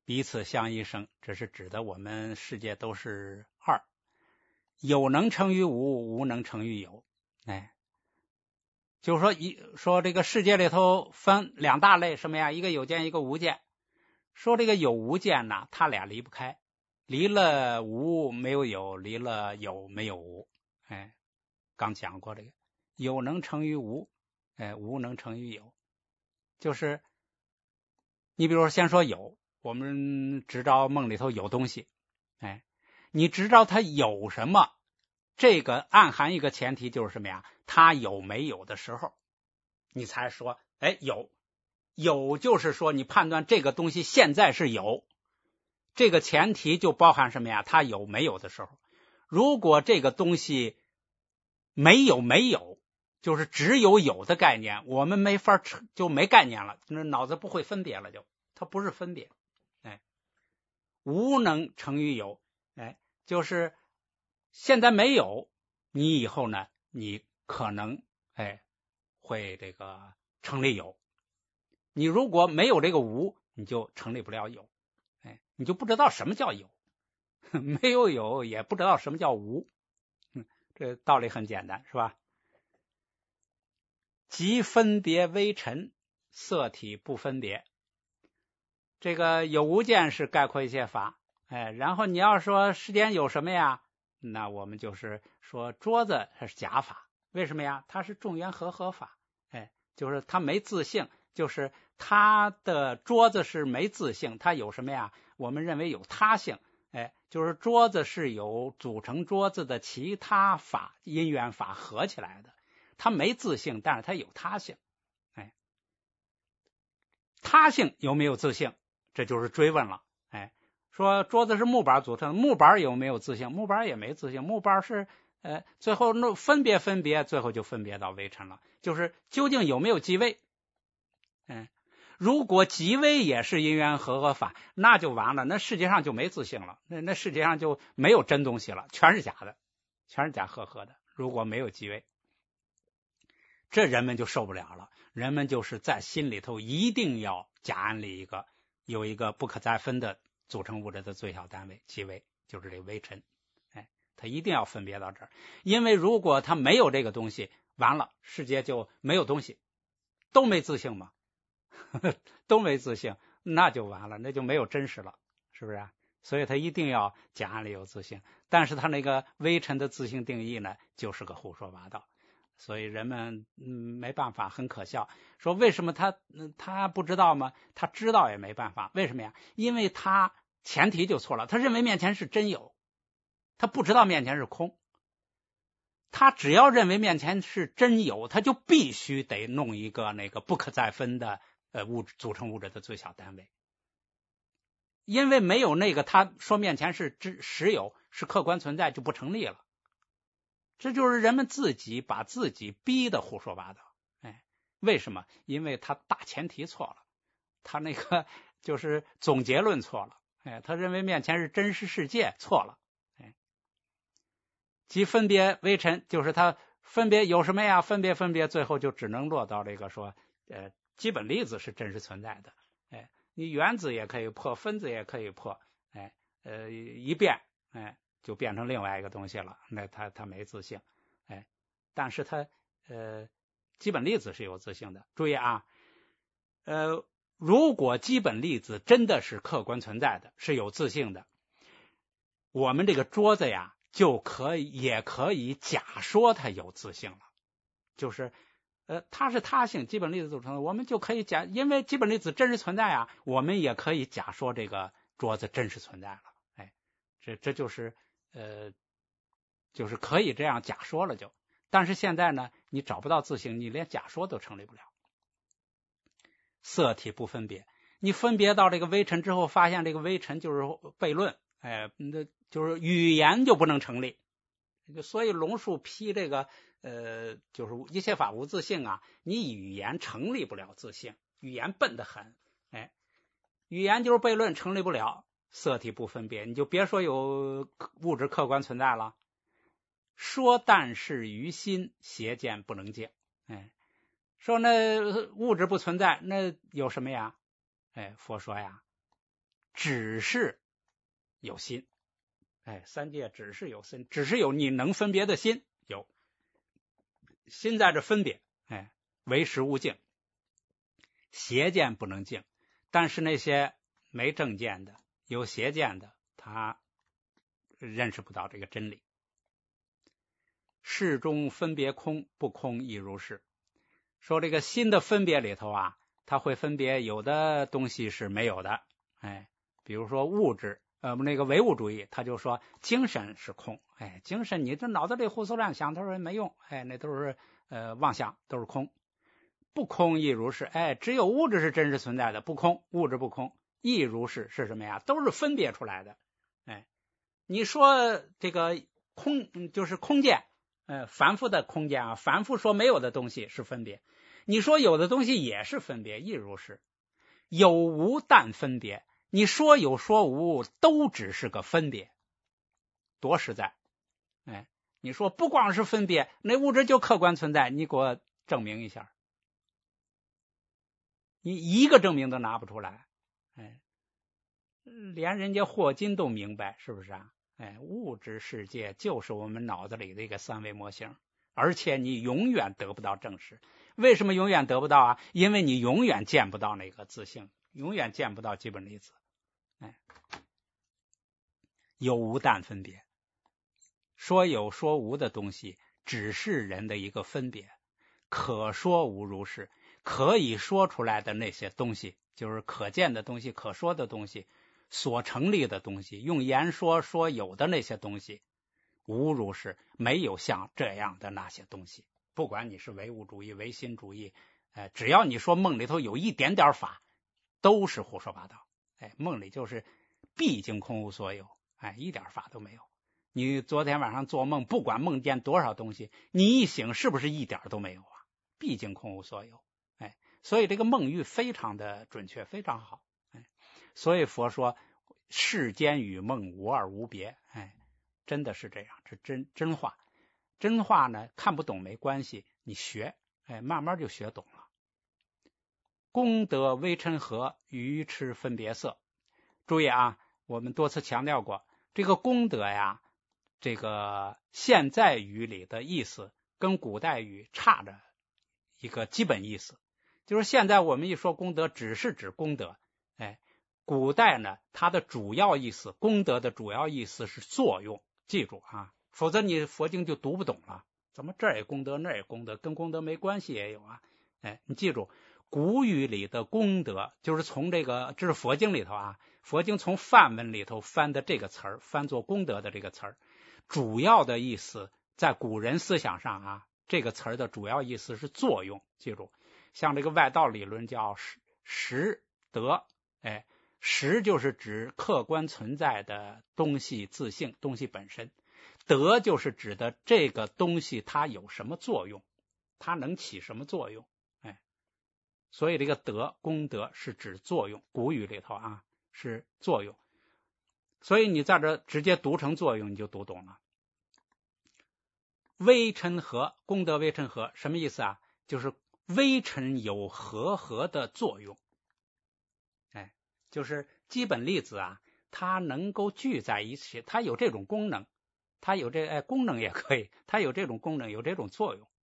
[SPEAKER 1] 彼此相依生，这是指的我们世界都是二，有能成于无，无能成于有。哎，就是说一说这个世界里头分两大类，什么呀？一个有见，一个无见。说这个有无见呢，它俩离不开，离了无没有有，离了有没有无。哎，刚讲过这个有能成于无，哎，无能成于有。就是你比如说先说有，我们知道梦里头有东西，哎，你知道它有什么，这个暗含一个前提就是什么呀？它有没有的时候，你才说哎有。有就是说你判断这个东西现在是有，这个前提就包含什么呀？它有没有的时候。如果这个东西没有没有，就是只有有的概念，我们没法就没概念了，那脑子不会分别了，就它不是分别。哎，无能成于有，哎，就是现在没有，你以后呢，你可能哎会这个成立有。你如果没有这个无，你就成立不了有，哎，你就不知道什么叫有，没有有也不知道什么叫无，这道理很简单，是吧？即分别微尘，色体不分别。这个有无见是概括一切法，哎，然后你要说世间有什么呀？那我们就是说桌子它是假法，为什么呀？它是众缘和合法，哎，就是它没自性。就是它的桌子是没自性，它有什么呀？我们认为有他性，哎，就是桌子是有组成桌子的其他法因缘法合起来的，它没自性，但是它有他性，哎，他性有没有自性？这就是追问了，哎，说桌子是木板组成，木板有没有自性？木板也没自性，木板是呃最后那分别分别，最后就分别到微尘了，就是究竟有没有即微？嗯，如果即微也是因缘和合法，那就完了，那世界上就没自性了，那那世界上就没有真东西了，全是假的，全是假和合的。如果没有即微，这人们就受不了了，人们就是在心里头一定要假安立一个有一个不可再分的组成物质的最小单位，即微，就是这个微尘，哎，他一定要分别到这儿，因为如果他没有这个东西，完了，世界就没有东西，都没自性嘛。都没自性，那就完了，那就没有真实了，是不是啊？所以他一定要假安立有自性，但是他那个微尘的自性定义呢，就是个胡说八道，所以人们嗯没办法，很可笑。说为什么他他不知道吗？他知道也没办法，为什么呀？因为他前提就错了，他认为面前是真有，他不知道面前是空。他只要认为面前是真有，他就必须得弄一个那个不可再分的呃物质组成物质的最小单位，因为没有那个，他说面前是知实有，是客观存在，就不成立了。这就是人们自己把自己逼得胡说八道。哎，为什么？因为他大前提错了，他那个就是总结论错了。哎，他认为面前是真实世界，错了。哎，即分别微尘，就是他分别有什么呀？分别分别，最后就只能落到这个说，呃，基本粒子是真实存在的。哎，你原子也可以破，分子也可以破，哎，呃，一变，哎，就变成另外一个东西了。那它它没自性，哎，但是它呃，基本粒子是有自性的。注意啊，呃，如果基本粒子真的是客观存在的，是有自性的，我们这个桌子呀，就可以也可以假说它有自性了，就是呃，它是他性，基本粒子组成的，我们就可以假，因为基本粒子真实存在啊，我们也可以假说这个桌子真实存在了。哎，这这就是呃，就是可以这样假说了就。但是现在呢，你找不到自性，你连假说都成立不了。色体不分别，你分别到这个微尘之后，发现这个微尘就是悖论，哎，那就是语言就不能成立。所以龙树批这个呃，就是一切法无自性啊，你语言成立不了自性，语言笨得很，哎，语言就是悖论，成立不了。色体不分别，你就别说有物质客观存在了。说但是于心，邪见不能见，哎，说那物质不存在，那有什么呀？哎，佛说呀， 只是有心。哎，三界只是有心，只是有你能分别的心，有心在这分别。哎，唯识无境，邪见不能境。但是那些没正见的、有邪见的，他认识不到这个真理。事中分别空，不空亦如是。说这个心的分别里头啊，它会分别有的东西是没有的。哎，比如说物质，呃，那个唯物主义，他就说精神是空。哎，精神你这脑子里胡思乱想，他说没用。哎，那都是呃妄想，都是空。不空亦如是。哎，只有物质是真实存在的，不空，物质不空，亦如是是什么呀？都是分别出来的。哎，你说这个空就是空见，呃，凡夫的空见啊，凡夫说没有的东西是分别，你说有的东西也是分别，亦如是。有无但分别，你说有说无都只是个分别，多实在。哎，你说不光是分别，那物质就客观存在，你给我证明一下，你一个证明都拿不出来。哎，连人家霍金都明白，是不是啊？哎，物质世界就是我们脑子里的一个三维模型，而且你永远得不到证实。为什么永远得不到啊？因为你永远见不到那个自性，永远见不到基本粒子。哎，有无但分别，说有说无的东西只是人的一个分别，可说无如是。可以说出来的那些东西，就是可见的东西，可说的东西，所成立的东西，用言说说有的那些东西，无如是，没有像这样的那些东西。不管你是唯物主义、唯心主义，呃，只要你说梦里头有一点点法，都是胡说八道。哎，梦里就是毕竟空无所有，哎，一点法都没有。你昨天晚上做梦，不管梦见多少东西，你一醒是不是一点都没有啊？毕竟空无所有。哎，所以这个梦喻非常的准确，非常好。哎，所以佛说世间与梦无二无别。哎，真的是这样，这真真话。真话呢，看不懂没关系，你学，哎，慢慢就学懂了。功德微尘合，愚痴分别色。注意啊，我们多次强调过，这个功德呀，这个现在语里的意思跟古代语差着一个基本意思。就是现在我们一说功德，只是指功德。哎，古代呢，它的主要意思，功德的主要意思是作用。记住啊，否则你佛经就读不懂了。怎么这儿也功德，那儿也功德，跟功德没关系也有啊？哎，你记住，古语里的功德，就是从这个，这是佛经里头啊，佛经从梵文里头翻的这个词儿，翻作功德的这个词儿，主要的意思在古人思想上啊，这个词儿的主要意思是作用。记住。像这个外道理论叫实德，哎，实就是指客观存在的东西自性，东西本身；德就是指的这个东西它有什么作用，它能起什么作用。哎，所以这个德功德是指作用，古语里头啊是作用，所以你在这直接读成作用，你就读懂了。微尘合，功德微尘合什么意思啊？就是微尘有和合的作用。哎，就是基本粒子啊，它能够聚在一起，它有这种功能，它有这哎功能也可以，它有这种功能，有这种作用。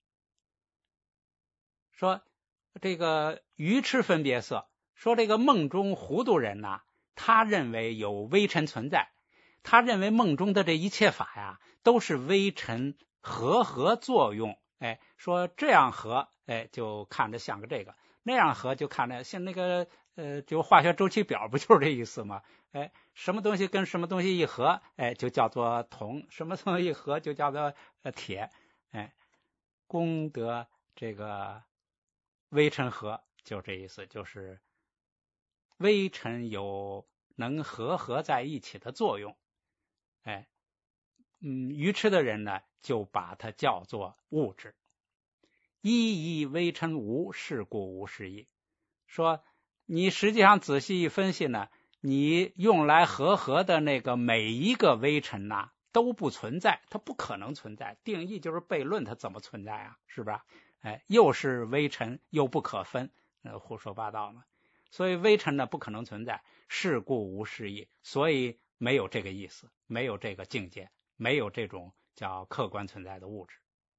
[SPEAKER 1] 说这个愚痴分别色，说这个梦中糊涂人呐、啊，他认为有微尘存在，他认为梦中的这一切法呀，都是微尘和合作用。哎，说这样合，哎，就看着像个这个；那样合就看着像那个，呃，就化学周期表不就是这意思吗？哎，什么东西跟什么东西一合，哎，就叫做铜；什么东西一合就叫做呃铁。哎，功德这个微尘合就这意思，就是微尘有能和合在一起的作用。哎，嗯，愚痴的人呢，就把它叫做物质。一一微尘无，是故无是义。说你实际上仔细一分析呢，你用来和合的那个每一个微尘呐、啊，都不存在，它不可能存在。定义就是悖论，它怎么存在啊？是吧？哎，又是微尘，又不可分，呃，胡说八道嘛。 所以微尘呢不可能存在，是故无是义，所以没有这个意思，没有这个境界，没有这种叫客观存在的物质。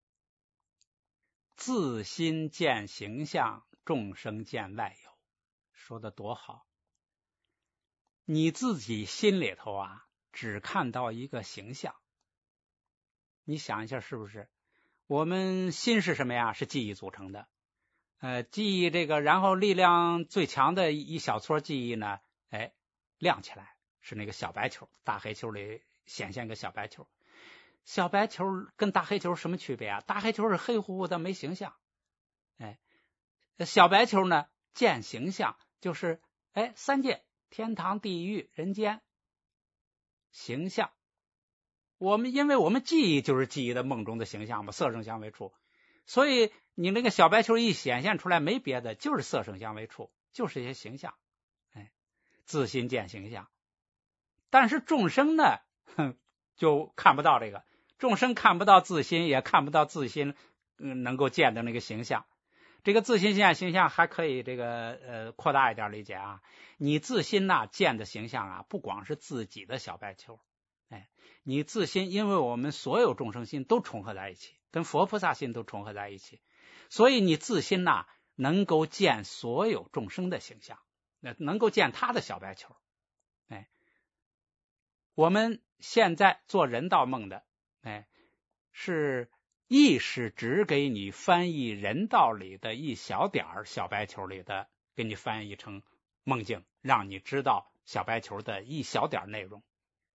[SPEAKER 1] 自心见形象，众生见外有，说的多好。你自己心里头啊只看到一个形象，你想一下是不是？我们心是什么呀？是记忆组成的。呃，记忆这个，然后力量最强的一小撮记忆呢，哎，亮起来是那个小白球，大黑球里显现个小白球。小白球跟大黑球什么区别啊？大黑球是黑乎乎的，没形象。哎，小白球呢，见形象，就是哎三界，天堂、地狱、人间，形象。我们因为我们记忆就是记忆的梦中的形象嘛，色声香味触，所以你那个小白球一显现出来，没别的，就是色声香味触，就是一些形象。哎，自心见形象。但是众生呢，哼，就看不到这个，众生看不到自心，也看不到自心、嗯、能够见的那个形象。这个自心见形象还可以这个呃扩大一点理解啊，你自心呐、啊、见的形象啊，不光是自己的小白球。哎，你自心，因为我们所有众生心都重合在一起，跟佛菩萨心都重合在一起，所以你自心呐、啊，能够见所有众生的形象，能够见他的小白球。哎，我们现在做人道梦的，哎，是意识只给你翻译人道里的一小点儿小白球里的，给你翻译成梦境，让你知道小白球的一小点内容。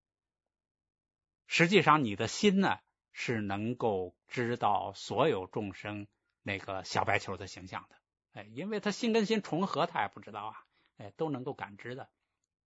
[SPEAKER 1] 实际上你的心呢是能够知道所有众生那个小白球的形象的，哎，因为他心跟心重合，他也不知道啊，哎，都能够感知的。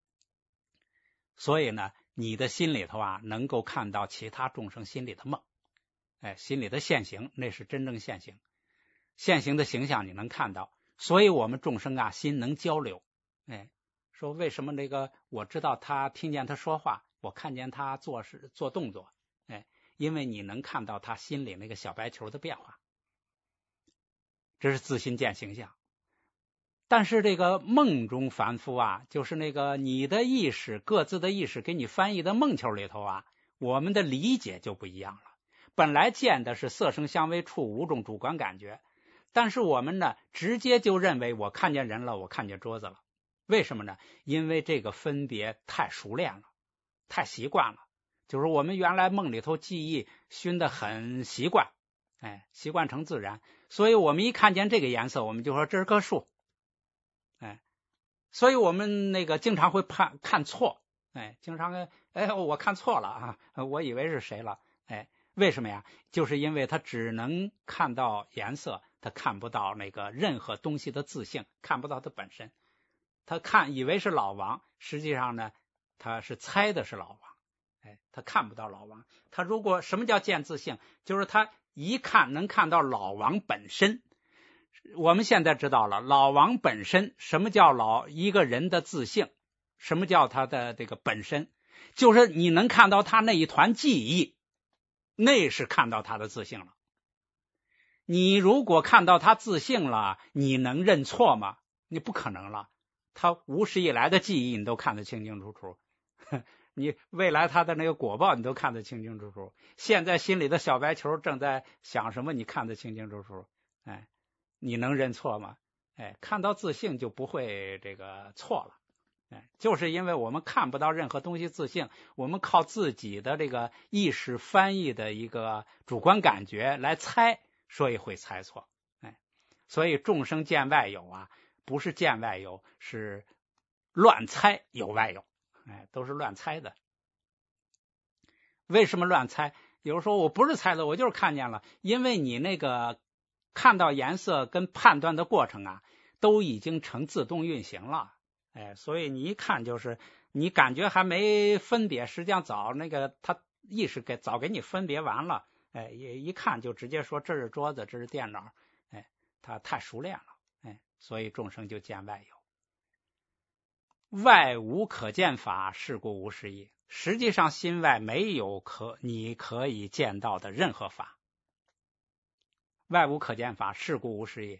[SPEAKER 1] 所以呢，你的心里头啊能够看到其他众生心里的梦，哎，心里的现行，那是真正现行，现行的形象你能看到。所以我们众生啊心能交流，哎，说为什么这个我知道他听见他说话，我看见他做事做动作，哎，因为你能看到他心里那个小白球的变化，这是自心见形象。但是这个梦中凡夫啊，就是那个你的意识各自的意识给你翻译的梦球里头啊，我们的理解就不一样了。本来见的是色声香味触五种主观感觉，但是我们呢直接就认为我看见人了，我看见桌子了。为什么呢？因为这个分别太熟练了，太习惯了，就是我们原来梦里头记忆熏得很习惯，哎，习惯成自然，所以我们一看见这个颜色，我们就说这是棵树，哎，所以我们那个经常会判看错，哎，经常哎我看错了啊，我以为是谁了，哎，为什么呀？就是因为他只能看到颜色，他看不到那个任何东西的自性，看不到它本身。他看以为是老王，实际上呢他是猜的是老王，哎，他看不到老王。他如果什么叫见自性，就是他一看能看到老王本身。我们现在知道了老王本身，什么叫老一个人的自性，什么叫他的这个本身，就是你能看到他那一团记忆，那是看到他的自性了。你如果看到他自性了，你能认错吗？你不可能了。他无始以来的记忆你都看得清清楚楚，你未来他的那个果报你都看得清清楚楚，现在心里的小白球正在想什么你看得清清楚楚，哎，你能认错吗？哎，看到自性就不会这个错了，哎，就是因为我们看不到任何东西自性，我们靠自己的这个意识翻译的一个主观感觉来猜，所以会猜错，哎，所以众生见外有啊，不是见外有，是乱猜有外有，哎，都是乱猜的。为什么乱猜？有人说我不是猜的，我就是看见了，因为你那个看到颜色跟判断的过程啊，都已经成自动运行了，哎，所以你一看就是你感觉还没分别，实际上早那个他意识给早给你分别完了，哎，也一看就直接说这是桌子，这是电脑，哎，他太熟练了。哎，所以众生就见外有，外无可见法，是故无是义。实际上心外没有可你可以见到的任何法，外无可见法，是故无是义。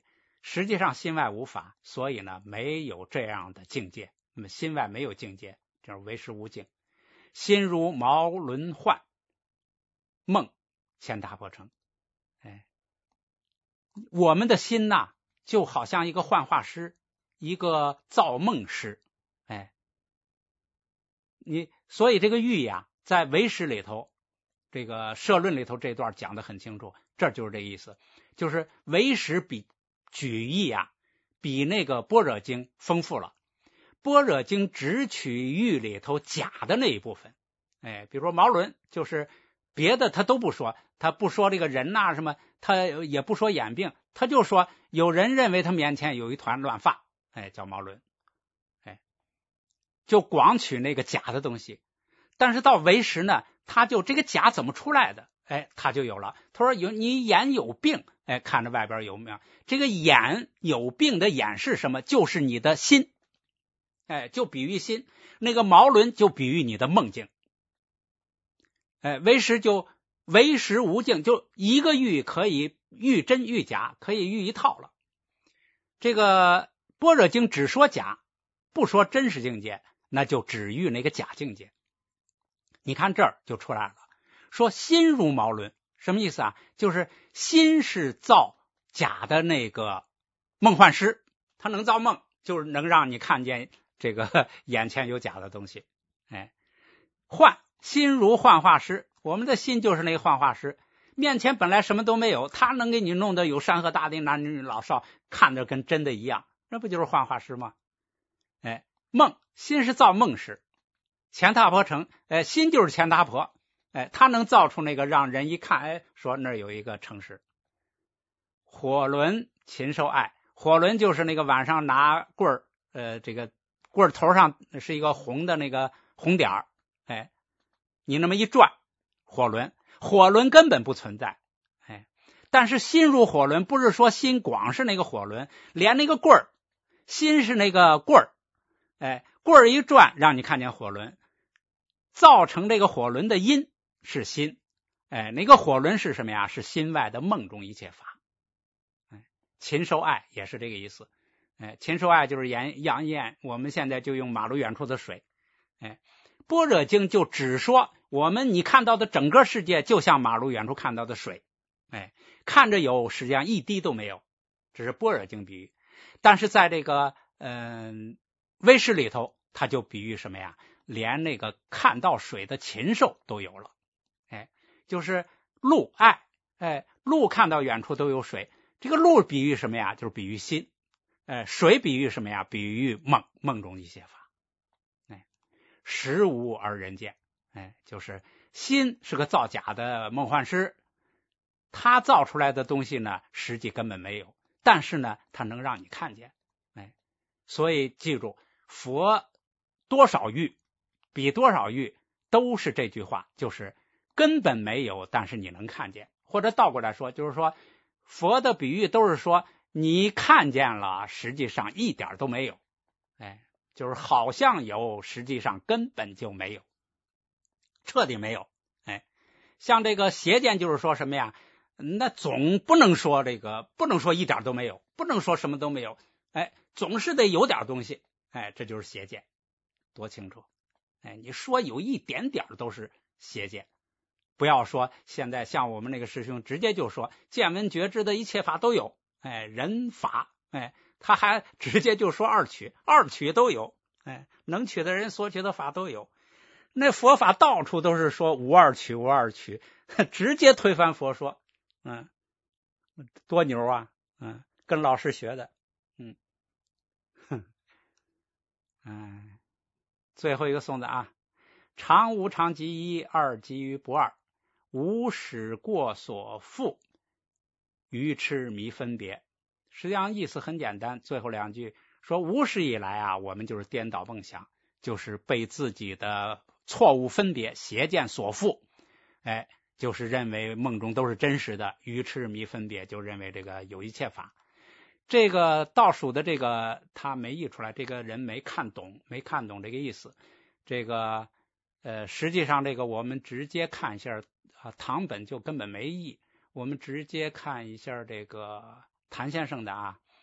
[SPEAKER 1] 实际上心外无法，所以呢没有这样的境界。那么心外没有境界，就是唯识无境。心如毛轮幻，梦乾闥婆城。哎，我们的心呐，就好像一个幻化师，一个造梦师。哎，你所以这个喻呀，在唯识里头，这个社论里头这段讲得很清楚，这就是这意思，就是唯识比举义啊，比那个般若经丰富了。般若经只取喻里头假的那一部分，哎，比如说毛轮，就是别的他都不说，他不说这个人呐、啊、什么，他也不说眼病，他就说有人认为他面前有一团乱发，哎，叫毛轮，哎，就光取那个假的东西。但是到唯识呢，他就这个假怎么出来的，哎，他就有了。他说有你眼有病，哎，看着外边有没有这个眼有病的眼是什么？就是你的心。哎，就比喻心，那个毛轮就比喻你的梦境。哎，唯识就唯识无境，就一个喻可以喻真喻假，可以喻一套了。这个般若经只说假，不说真实境界，那就只喻那个假境界。你看这儿就出来了，说心如毛轮，什么意思啊？就是心是造假的那个梦幻师，他能造梦，就是能让你看见这个眼前有假的东西。哎，幻心如幻化师，我们的心就是那个幻化师，面前本来什么都没有，他能给你弄得有山河大地男女老少，看着跟真的一样，那不就是幻化师吗？哎，梦心是造梦师，乾闥婆城，哎，心就是乾闥婆，哎，他能造出那个让人一看，哎，说那儿有一个城市。火轮禽兽爱，火轮就是那个晚上拿棍儿，呃，这个棍儿头上是一个红的那个红点儿，哎，你那么一转，火轮，火轮根本不存在，哎，但是心如火轮，不是说心光是那个火轮，连那个棍儿，心是那个棍儿，哎，棍儿一转，让你看见火轮，造成这个火轮的因是心，哎，那个火轮是什么呀？是心外的梦中一切法。禽兽爱也是这个意思，哎，禽兽爱就是养养眼，我们现在就用马路远处的水，哎，般若经就只说我们你看到的整个世界就像马路远处看到的水，哎，看着有，实际上一滴都没有，这是般若经比喻。但是在这个嗯、呃、唯识里头，它就比喻什么呀？连那个看到水的禽兽都有了，哎，就是鹿爱，哎，鹿看到远处都有水。这个鹿比喻什么呀？就是比喻心，呃，水比喻什么呀？比喻梦，梦中一些法。哎，实无而人见，哎，就是心是个造假的梦幻师，他造出来的东西呢，实际根本没有，但是呢，他能让你看见，哎，所以记住，佛多少喻，比多少喻，都是这句话，就是根本没有，但是你能看见，或者倒过来说，就是说。佛的比喻都是说你看见了，实际上一点都没有，哎，就是好像有，实际上根本就没有，彻底没有。哎，像这个邪见就是说什么呀？那总不能说这个，不能说一点都没有，不能说什么都没有，哎，总是得有点东西，哎，这就是邪见，多清楚。哎，你说有一点点都是邪见。不要说现在像我们那个师兄直接就说见闻觉知的一切法都有，哎，人法，哎，他还直接就说二取，二取都有，哎，能取的人所取的法都有。那佛法到处都是说无二取，无二取，直接推翻佛说，嗯，多牛啊，嗯，跟老师学的，嗯，哼，哎，最后一个颂的啊，常无常即一，二即于不二。无始过所复，愚痴迷分别。实际上意思很简单，最后两句说无始以来啊，我们就是颠倒梦想，就是被自己的错误分别邪见所缚，哎，就是认为梦中都是真实的，愚痴迷分别，就认为这个有一切法。这个倒数的这个他没译出来，这个人没看懂，没看懂这个意思。这个呃，实际上这个我们直接看一下啊，唐本就根本没译，我们直接看一下这个谭先生的啊，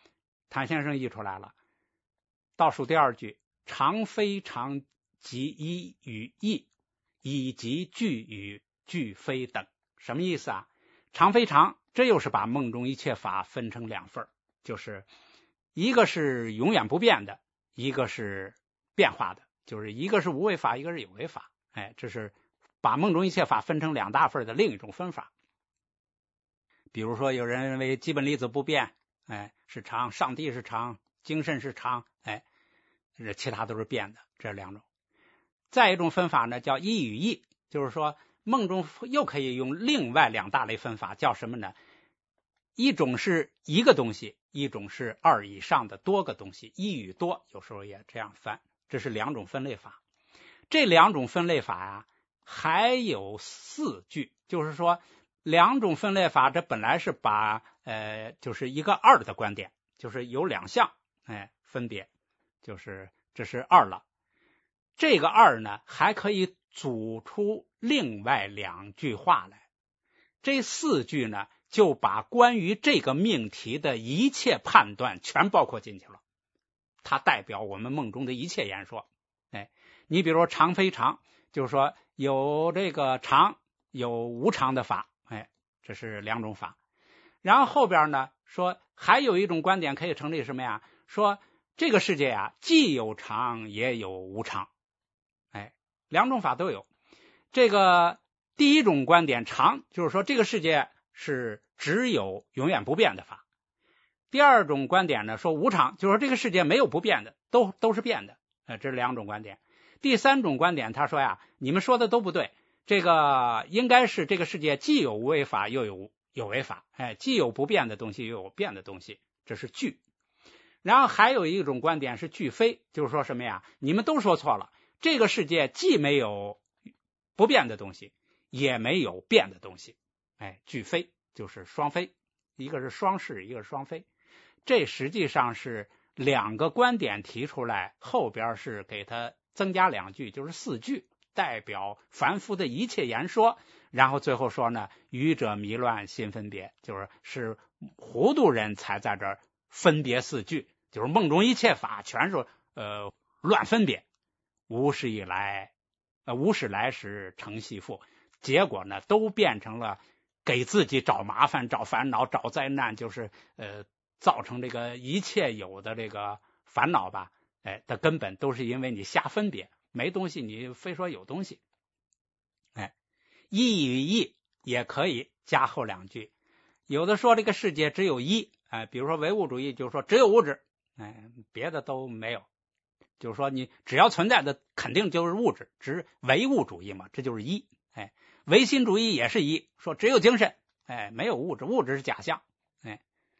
[SPEAKER 1] 谭先生译出来了，倒数第二句，常非常即一与异，以及句与句非等。什么意思啊？常非常，这又是把梦中一切法分成两份，就是一个是永远不变的，一个是变化的，就是一个是无为法，一个是有为法。哎，这是把梦中一切法分成两大份的另一种分法。比如说，有人认为基本粒子不变，哎，是常；上帝是常，精神是常，哎，这其他都是变的，这两种。再一种分法呢，叫一与异，就是说梦中又可以用另外两大类分法，叫什么呢？一种是一个东西，一种是二以上的多个东西，一与多有时候也这样翻，这是两种分类法。这两种分类法啊，还有四句，就是说两种分类法，这本来是把呃就是一个二的观点，就是有两项，哎，分别就是这是二了。这个二呢，还可以组出另外两句话来。这四句呢，就把关于这个命题的一切判断全包括进去了。它代表我们梦中的一切言说。哎，你比如说常非常，就是说有这个常，有无常的法，哎，这是两种法。然后后边呢说还有一种观点可以成立什么呀？说这个世界啊，既有常也有无常，哎，两种法都有。这个第一种观点常，就是说这个世界是只有永远不变的法。第二种观点呢，说无常，就是说这个世界没有不变的，都都是变的。呃，这是两种观点。第三种观点，他说呀，你们说的都不对，这个应该是这个世界既有无为法，又有有为法，哎，既有不变的东西，又有变的东西，这是句。然后还有一种观点是句非，就是说什么呀？你们都说错了，这个世界既没有不变的东西，也没有变的东西，哎，句非就是双非，一个是双是，一个是双非。这实际上是两个观点提出来，后边是给它增加两句，就是四句，代表凡夫的一切言说。然后最后说呢，愚者迷乱心分别，就是是糊涂人才在这儿分别四句，就是梦中一切法全是呃乱分别，无始以来呃无始来时成系缚，结果呢都变成了给自己找麻烦、找烦恼、找灾难，就是呃造成这个一切有的这个烦恼吧，哎，的根本都是因为你瞎分别，没东西你非说有东西。哎，一与一也可以加后两句，有的说这个世界只有一，哎，比如说唯物主义就是说只有物质，哎，别的都没有，就是说你只要存在的肯定就是物质，只唯物主义嘛，这就是一。哎，唯心主义也是一，说只有精神，哎，没有物质，物质是假象。哎，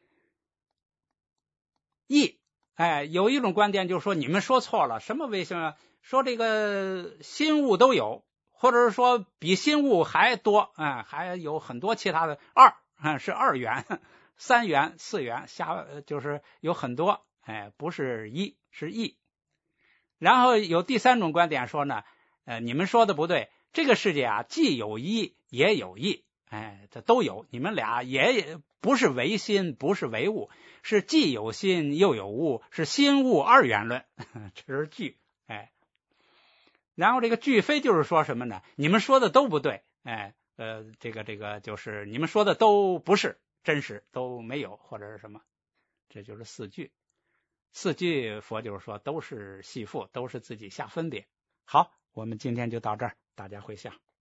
[SPEAKER 1] 异，哎，有一种观点就是说你们说错了，什么唯心啊？说这个心物都有，或者是说比心物还多，哎，还有很多其他的二，啊，是二元、三元、四元，下就是有很多，哎，不是一，是异。然后有第三种观点说呢，呃，你们说的不对，这个世界啊，既有一也有异，哎，这都有，你们俩也不是唯心，不是唯物，是既有心又有物，是心物二元论，这是句，哎。然后这个句非就是说什么呢？你们说的都不对，哎，呃，这个这个就是你们说的都不是真实，都没有或者是什么，这就是四句。四句佛就是说都是系缚，都是自己下分别。好，我们今天就到这儿，大家回想。